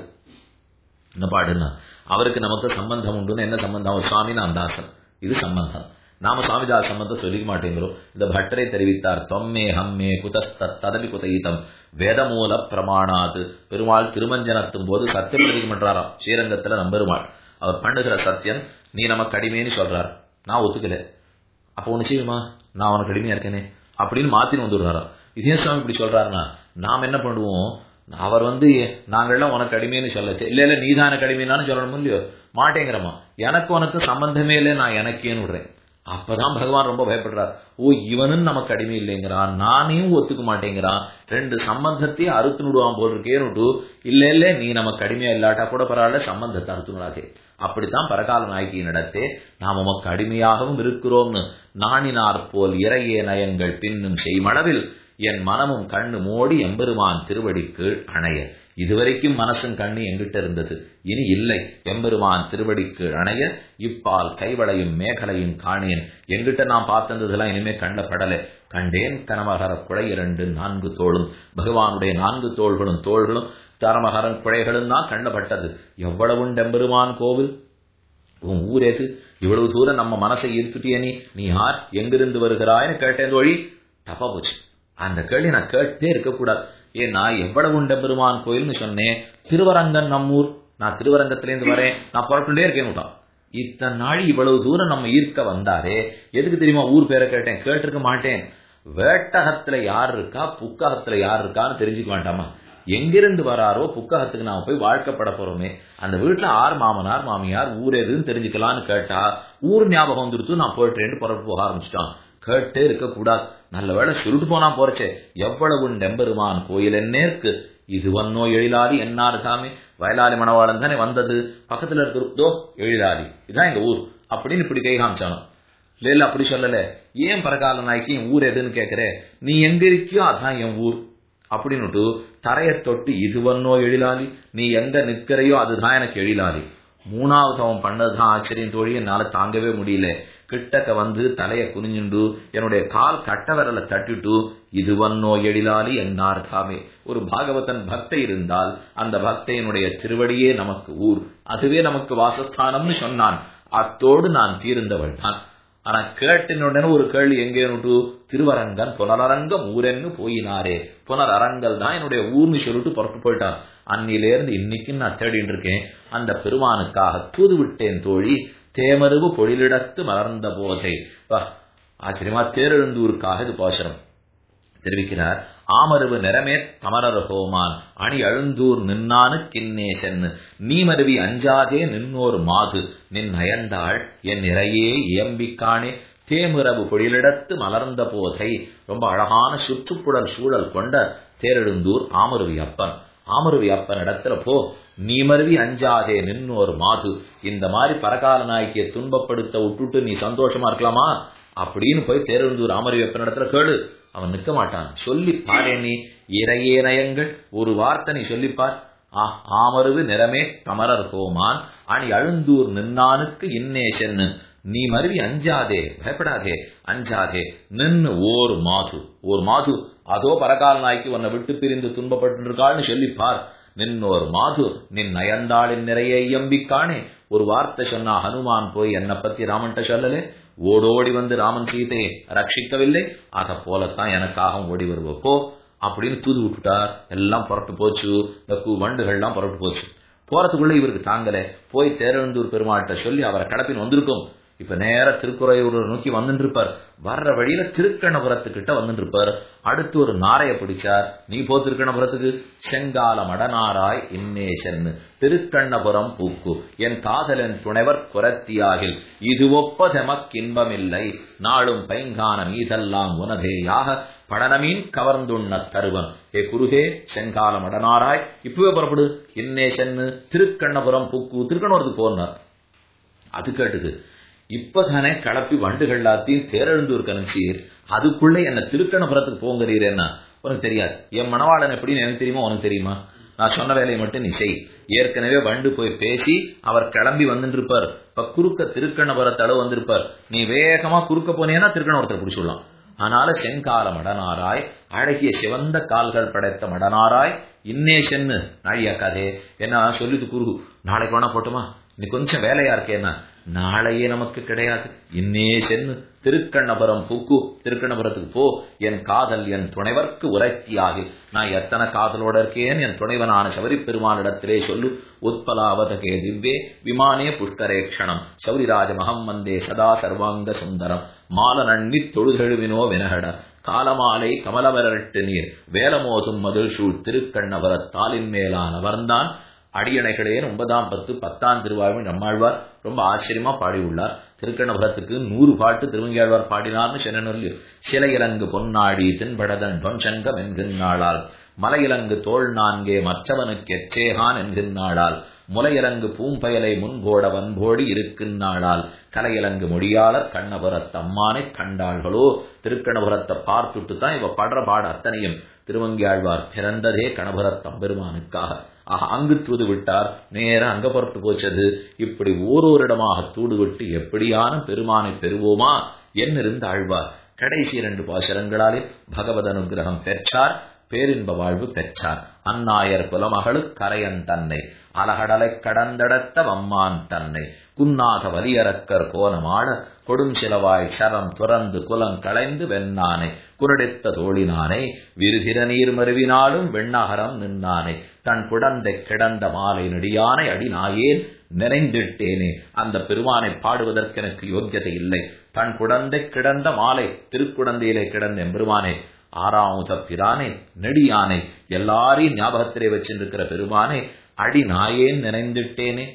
என்ன பாடுன்னா, அவருக்கு நமக்கு சம்பந்தம் உண்டுன்னு. என்ன சம்பந்தம்? சுவாமி நான் தாசன், இது சம்பந்தம். நாம சுவாமிதாஸ் சம்பந்தம் சொல்லிக்க மாட்டேங்கிறோம். இந்த பட்டரை தெரிவித்தார். தொம்மே ஹம்மே குதஸ்த ததபி குதயிதம் வேதமூல பிரமாணாது. பெருமாள் திருமஞ்சனத்தும் போது சத்தியம் தெரிவிக்க பண்றாராம் ஸ்ரீரங்கத்துல. நம்பெருமாள் அவர் பண்ணுகிற சத்தியம் நீ நமக்கு அடிமைன்னு சொல்றார், நான் ஒத்துக்கல, அப்போ ஒண்ணு செய்யுமா, நான் உனக்கு அடிமையா இருக்கேனே அப்படின்னு மாத்தின்னு வந்துடுறாராம். இதே சுவாமி இப்படி சொல்றாருன்னா நாம் என்ன பண்ணுவோம், அவர் நாங்கள்லாம் உனக்கு அடிமைன்னு சொல்லச்சு, இல்ல இல்ல நீதான அடிமைன்னு சொல்லணும் இல்லையோ, மாட்டேங்கிறமா, எனக்கு உனக்கு சம்பந்தமே இல்லை, நான் எனக்கேன்னு விடுறேன். அப்பதான் பகவான் ரொம்ப பயப்படுறார். ஓ இவனும் நமக்கு அடிமை இல்லைங்கிறான், நானையும் ஒத்துக்க மாட்டேங்கிறான், ரெண்டு சம்பந்தத்தையும் அறுத்து விடுவான் போல் இருக்கேன்னு. இல்ல இல்ல நீ நமக்கு அடிமையா இல்லாட்டா கூட பரவாயில்ல, சம்பந்தத்தை அறுத்துனாதே. அப்படித்தான் பரகால நாயகியின் இடத்தே நாம் உமக்கு அடிமையாகவும் இருக்கிறோம்னு நாணினார் போல் இறையே நயங்கள் பின்னும் செய்மளவில் என் மனமும் கண்ணு மோடி எம்பெருமான் திருவடிக்கு அணைய. இதுவரைக்கும் மனசும் கண்ணு எங்கிட்ட இருந்தது, இனி இல்லை, எம்பெருமான் திருவடிக்கு அணைய இப்பால் கைவளையும் மேகலையும் காணேன். எங்கிட்ட நான் பார்த்ததெல்லாம் இனிமே கண்ட படலை. கண்டேன் கனமகர குழை 2 4 தோளும், பகவானுடைய 4 தோள்களும் தரமகரன் குழைகளும் தான் கண்டப்பட்டது. எவ்வளவு எம்பெருமான் கோவில், உன் ஊர் எது, இவ்வளவு தூரம் நம்ம மனசை ஈர்த்துட்டிய நீ யார், எங்கிருந்து வருகிறாய்னு கேட்டேன் தோழி. தப்பா போச்சு, அந்த கேள்வி நான் கேட்டே இருக்கக்கூடாது. ஏன்னா எவ்வளவு பெருமான் கோயில்னு சொன்னேன். திருவரங்கன் நம்மூர், நான் திருவரங்கத்திலேருந்து வரேன், நான் புறப்பட்டுட்டே இருக்கேன். இத்தனை நாள் இவ்வளவு தூரம் நம்ம ஈர்க்க வந்தாரே, எதுக்கு தெரியுமா ஊர் பேரை கேட்டேன்? கேட்டிருக்க மாட்டேன். வேட்டகத்துல யார் இருக்கா, புக்ககத்துல யார் இருக்கான்னு தெரிஞ்சுக்க வேண்டாமா? எங்கிருந்து வராரோ புக்ககத்துக்கு நாம போய் வாழ்க்கப்பட போறோமே, அந்த வீட்டுல ஆர் மாமனார் மாமியார் ஊர் எதுன்னு தெரிஞ்சுக்கலான்னு கேட்டா ஊர் ஞாபகம் வந்துடுத்து. நான் போயிட்டு புறப்பட்டு போக ஆரம்பிச்சிட்டான். கேட்டே இருக்க கூடாது. நல்ல வேளை சுருட்டு போனா போறச்சே. எவ்வளவு எம்பெருமான் கோயில் என்னேற்கு, இது வன்னோ எழிலாதி என்னாரு சாமி, வயலாளி மணவாளன் தானே வந்தது, பக்கத்துல இருக்கிறதோ எழிலாதி, இதான் எங்க ஊர் அப்படின்னு இப்படி கை காமிச்சானோ. இல்ல அப்படி சொல்லல. ஏன் பரகால நாய்க்கு என் ஊர் எதுன்னு கேக்குற, நீ எங்க இருக்கியோ அதான் என் ஊர் அப்படின்னுட்டு தரைய தொட்டு இது வன்னோ எழிலாதி, நீ எங்க நிக்கிறையோ அதுதான் எனக்கு எழிலாதி. மூணாவது அவன் பண்ணதுதான் ஆச்சரியம் தோழி, என்னால தாங்கவே முடியல. கிட்டக்க வந்து தலைய குனிஞ்சுண்டு என்னுடைய கால் கட்ட விரல தட்டிட்டு இது வன்னோ எழிலாலி என்னார் தாமே. ஒரு பாகவதன் பக்தை இருந்தால் அந்த பக்தையினுடைய திருவடியே நமக்கு ஊர், அதுவே நமக்கு வாசஸ்தானம்னு சொன்னான். அத்தோடு நான் தீர்ந்தவள் தான். ஆனா கேட்டினுடனே ஒரு கேள்வி எங்கேனுட்டு, திருவரங்கன் புனரரங்கம் ஊரென்னு போயினாரே, புனரரங்கல் தான் என்னுடைய ஊர்னு சொல்லிட்டு புறப்பட்டு போயிட்டான். அன்னிலேருந்து இன்னைக்கு நான் தேடிட்டு இருக்கேன். அந்த பெருமானுக்காக தூது விட்டேன் தோழி, தேமருவு பொழிலிடத்து மலர்ந்த போதை. ஆச்சரியமா தேரெழுந்தூருக்காக இது பாசுரம் தெரிவிக்கிறார். ஆமருவு நிறமே தமரர் ஹோமான் அணி அழுந்தூர் நின்னானு கிண்ணே சென்னு நீமருவி அஞ்சாதே நின்னோர் மாது நின் அயந்தாள் என் நிறையே இயம்பிக்கானே தேமுறவு பொழிலிடத்து மலர்ந்த போதை. ரொம்ப அழகான சுற்றுப்புழல் சூழல் கொண்ட தேரெழுந்தூர் ஆமருவி அப்பன். ஆமருவி அப்பன் இடத்துல போ, நீ மருவி அஞ்சாதே நின்னோர் மாது, இந்த மாதிரி பரகால நாய்க்கிய துன்பப்படுத்த விட்டுட்டு நீ சந்தோஷமா இருக்கலாமா அப்படின்னு போய் தேரெழுந்தூர் ஆமருவி அப்பன் இடத்துல கேளு. அவன் நிக்க மாட்டான். சொல்லி பாரு, நீ இறையே நயங்கள் ஒரு வார்த்தை நீ சொல்லிப்பார். ஆமருவு நிறமே கமரர் கோமான் அணி அழுந்தூர் நின்னானுக்கு இன்னேஷன்னு, நீ மருவி அஞ்சாதே, பயப்படாதே, அஞ்சாதே, நின்னு ஓர் மாது, ஓர் மாது அதோ பரகால நாய்க்கு உன்னை விட்டு பிரிந்து துன்பப்பட்டு இருக்காள்னு சொல்லிப்பார். நின்னோர் மாது நின் நயந்தாளின் நிறைய எம்பிக்கானே. ஒரு வார்த்தை சொன்னா ஹனுமான் போய் என்னை பத்தி ராமன்ட்ட சொல்லலே, ஓடோடி வந்து ராமன் சீதையை ரட்சிக்கவில்லை, அத போலத்தான் எனக்காக ஓடி வருவப்போ அப்படின்னு தூது விட்டுட்டார். எல்லாம் புறட்டு போச்சு, இந்த வண்டுகள்லாம் புறட்டு போச்சு. போறதுக்குள்ள இவருக்கு தாங்கல, போய் தேரெழுந்தூர் பெருமாள்கிட்ட சொல்லி அவரை கடப்பின்னு வந்திருக்கும். இப்ப நேர திருக்குறையூர் நோக்கி வந்துட்டு இருப்பார். வர்ற வழியில திருக்கண்ணபுரத்துக்கிட்ட வந்துட்டு இருப்பார். அடுத்து ஒரு நாரைய பிடிச்சார். நீ போ திருக்கண்ணபுரத்துக்கு, செங்கால மடனாராய் இன்னேசன் திருக்கண்ணபுரம் பூக்கு என் காதலன் துணைவர் குரத்தியாகில் இது ஒப்பதெமக்கின்பமில்லை நாளும் பைங்கான மீதெல்லாம் உனதேயாக படனமீன் கவர்ந்துண்ண தருவன். ஏ குருகே செங்கால மடனாராய், இப்பவே புறப்படு, இன்னேசன் திருக்கண்ணபுரம் பூக்கு, திருக்கண்ணபுரத்துக்கு போனார். அது கேட்டுது, இப்பதானே கிளப்பி வண்டுகள் எல்லாத்தையும் தேரெழுந்தூர் கணிச்சீர், அதுக்குள்ள என்ன திருக்கண்ணபுரத்துக்கு போங்கிறீர், என்ன உனக்கு தெரியாது. என் மணவாளன் எப்படின்னு எனக்கு தெரியுமா, உனக்கு தெரியுமா? நான் சொன்ன வேலையை மட்டும் நீ செய். ஏற்கனவே வண்டு போய் பேசி அவர் கிளம்பி வந்துட்டு இருப்பார். இப்ப குறுக்க திருக்கண்ணபுரத்தளவு வந்திருப்பார். நீ வேகமா குறுக்க போனேன்னா திருக்கண்ணபுரத்தை பிடிச்சுடலாம். அதனால செங்கால மடனாராய், அழகிய சிவந்த கால்கள் படைத்த மடனாராய் இன்னேஷன்னு நாழியாக்காதே. என்ன சொல்லிட்டு குரு, நாளைக்கு வேணா போட்டுமா, நீ கொஞ்சம் வேலையா இருக்கேன்னா நாளையே நமக்கு கிடையாது. இன்னேஷன்னு திருக்கண்ணபுரம் பூக்கு, திருக்கண்ணபுரத்துக்கு போ, என் காதல் என் துணைவர்க்கு உரைத்தியாகி, நான் எத்தனை காதலோட இருக்கேன் என் துணைவனான சபரி பெருமானிடத்திலே சொல்லு. உத்பலாவதகே திவ்யே விமானே புஷ்கரேக்ஷணம் சௌரிராஜ மகம் வந்தே சதா சர்வாங்க சுந்தரம் மாலநண்ணி தொழுதெழுவினோ வினகட காலமாலை கமலவரட்டு நீர் வேலமோதும் மதில் சூழ் திருக்கண்ணபுரத்தாலின் மேலான வர்ந்தான் அடியணைகளே. 9ஆம் 10 திருவாழ்வு நம்மாழ்வார் ரொம்ப ஆச்சரியமா பாடி உள்ளார். திருக்கண்ணபுரத்துக்கு 100 பாட்டு திருவங்கியாழ்வார் பாடினார்னு சொன்னி. சிலையிலங்கு பொன்னாடி தென்படதன் தொன்சங்கம் என்கின்றாளால், மலையிலங்கு தோல் 4 மற்றவனுக்கு எச்சேகான் என்கின்றாளால், முலையிலங்கு பூம்பயலை முன்போட வன்போடி இருக்கின்றாளால், கலையிலங்கு மொழியாளர் கண்ணபுரத்தம்மானை கண்டாள்களோ. திருக்கண்ணபுரத்தை பார்த்துட்டு தான் இவ படுற பாடு அத்தனையும். திருவங்கியாழ்வார் பிறந்ததே கணபுரத்தம் பெருமானுக்காக. அங்கு தூது விட்டார், நேரம் அங்க புறப்பட்டு போச்சது. இப்படி ஓரோரிடமாக தூது விட்டு எப்படியான பெருமானை பெறுவோமா என்னிருந்து ஆழ்வார் கடைசி 2 பாசுரங்களாலே பகவத் அனுகிரகம் பெற்றார், பேரின்ப வாழ்வு பெற்றார். அந்நாயர் குலமகளு கரையன் தன்னை அலகடலை கடந்தடத்த வம்மான் தன்னை குன்னாத வலியரக்கர் கோலமாட கொடும் சிலவாய் சரம் துறந்து குலம் களைந்து வெண்ணானை குரடித்த தோழினானை விருதிர நீர் மருவினாலும் வெண்ணகரம் நின்னானை தன் குடந்தை கிடந்த மாலை நெடியானை அடி நாயேன் நிறைந்திட்டேனே. அந்த பெருமானை பாடுவதற்கு எனக்கு யோக்கியதை இல்லை. தன் குடந்தை கிடந்த மாலை, திருக்குடந்தையிலே கிடந்த எம்பெருமானை, ஆறாமுத பிரானே, நெடியானை, எல்லாரையும் ஞாபகத்திலே வச்சிருக்கிற பெருமானை அடி நாயேன் நிறைந்திட்டேனே.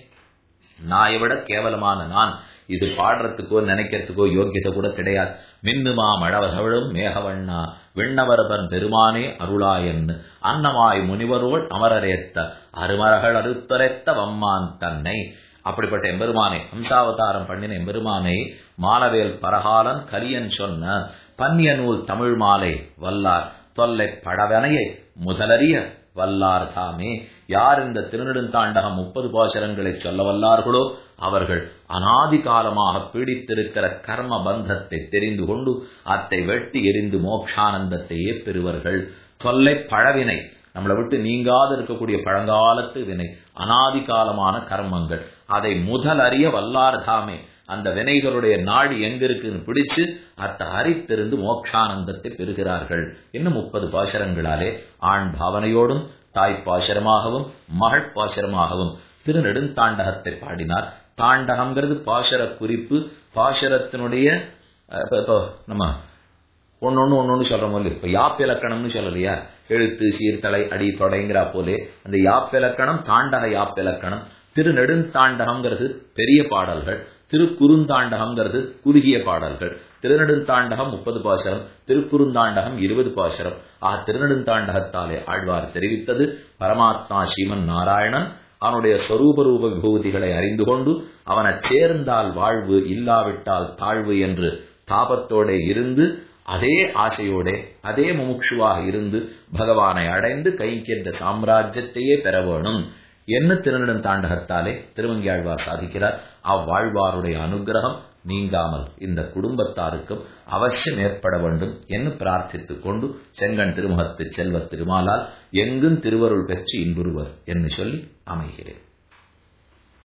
நாயை விட கேவலமான நான் இது பாடுறதுக்கோ நினைக்கிறதுக்கோ யோக்கியத்தை கூட கிடையாது. மின்னுமா மழவசவழும் மேகவண்ணா விண்ணவரபன் பெருமானே அருளாயன்னு அன்னமாய் முனிவரோள் அமரரேத்த அருமரகள் அறுத்தரைத்த வம்மான் தன்னை. அப்படிப்பட்ட எம்பெருமானை, ஹம்சாவதாரம் பண்ணின எம்பெருமானை மாலவேல் பரகாலன் கலியன் சொன்ன பன்னிய நூல் தமிழ் மாலை வல்லார் தொல்லை படவனையை முதலறிய வல்லார் தாமே. யார் இந்த திருநெடுந்தாண்டகம் 30 பாசுரங்களை சொல்ல வல்லார்களோ அவர்கள் அனாதி காலமாக பீடித்திருக்கிற கர்ம பந்தத்தை தெரிந்து கொண்டு அத்தை வெட்டி எரிந்து மோட்சானந்தத்தையே பெறுவர்கள். தொல்லை பழவினை, நம்மளை விட்டு நீங்காது இருக்கக்கூடிய பழங்காலத்து வினை, அனாதி காலமான கர்மங்கள், அதை முதல் அறிய வல்லார்தாமே. அந்த வினைகளுடைய நாடி எங்க இருக்குன்னு பிடிச்சு அத்தை அறித்திருந்து மோட்சானந்தத்தை பெறுகிறார்கள். இன்னும் 30 பாசுரங்களாலே ஆண் பாவனையோடும் தாய் பாசுரமாகவும் மகள் பாசுரமாகவும் திருநெடுந்தாண்டகத்தை பாடினார். தாண்டகம்ங்கிறது பாசுர குறிப்பு. பாசுரத்தினுடைய நம்ம ஒன்னொன்னு சொல்றோம் இல்லையா, இப்ப யாப்பிலக்கணம்னு சொல்லலையா, எழுத்து சீர்தலை அடி தொடைங்கிறா போலே அந்த யாப்பிலக்கணம் தாண்டக யாப்பிலக்கணம். திருநெடுந்தாண்டகம்ங்கிறது பெரிய பாடல்கள். திருக்குறுந்தாண்டகம்ங்கிறது குறுகிய பாடல்கள். திருநெடுந்தாண்டகம் 30 பாசுரம், திருக்குறுந்தாண்டகம் 20 பாசுரம். திருநெடுந்தாண்டகத்தாலே ஆழ்வார் தெரிவித்தது பரமாத்மா ஸ்ரீமன் நாராயணன் அவனுடைய ஸ்வரூபரூப விபூதிகளை அறிந்து கொண்டு அவனைச் சேர்ந்தால் வாழ்வு, இல்லாவிட்டால் தாழ்வு என்று தாபத்தோட இருந்து அதே ஆசையோட அதே முமுட்சுவாக இருந்து பகவானை அடைந்து கைக்கின்ற சாம்ராஜ்யத்தையே பெற வேணும் என்ன திருநெடுந்தாண்டகத்தாலே திருமங்கியாழ்வார் சாதிக்கிறார். அவ்வாழ்வாருடைய அனுகிரகம் நீங்காமல் இந்த குடும்பத்தாருக்கும் அவசியம் ஏற்பட வேண்டும் என்று பிரார்த்தித்துக் கொண்டு செங்கண் திருமுகத்து செல்வ திருமாலால் எங்கும் திருவருள் பெற்று இன்புறுவர் என்று சொல்லி அமைகிறேன்.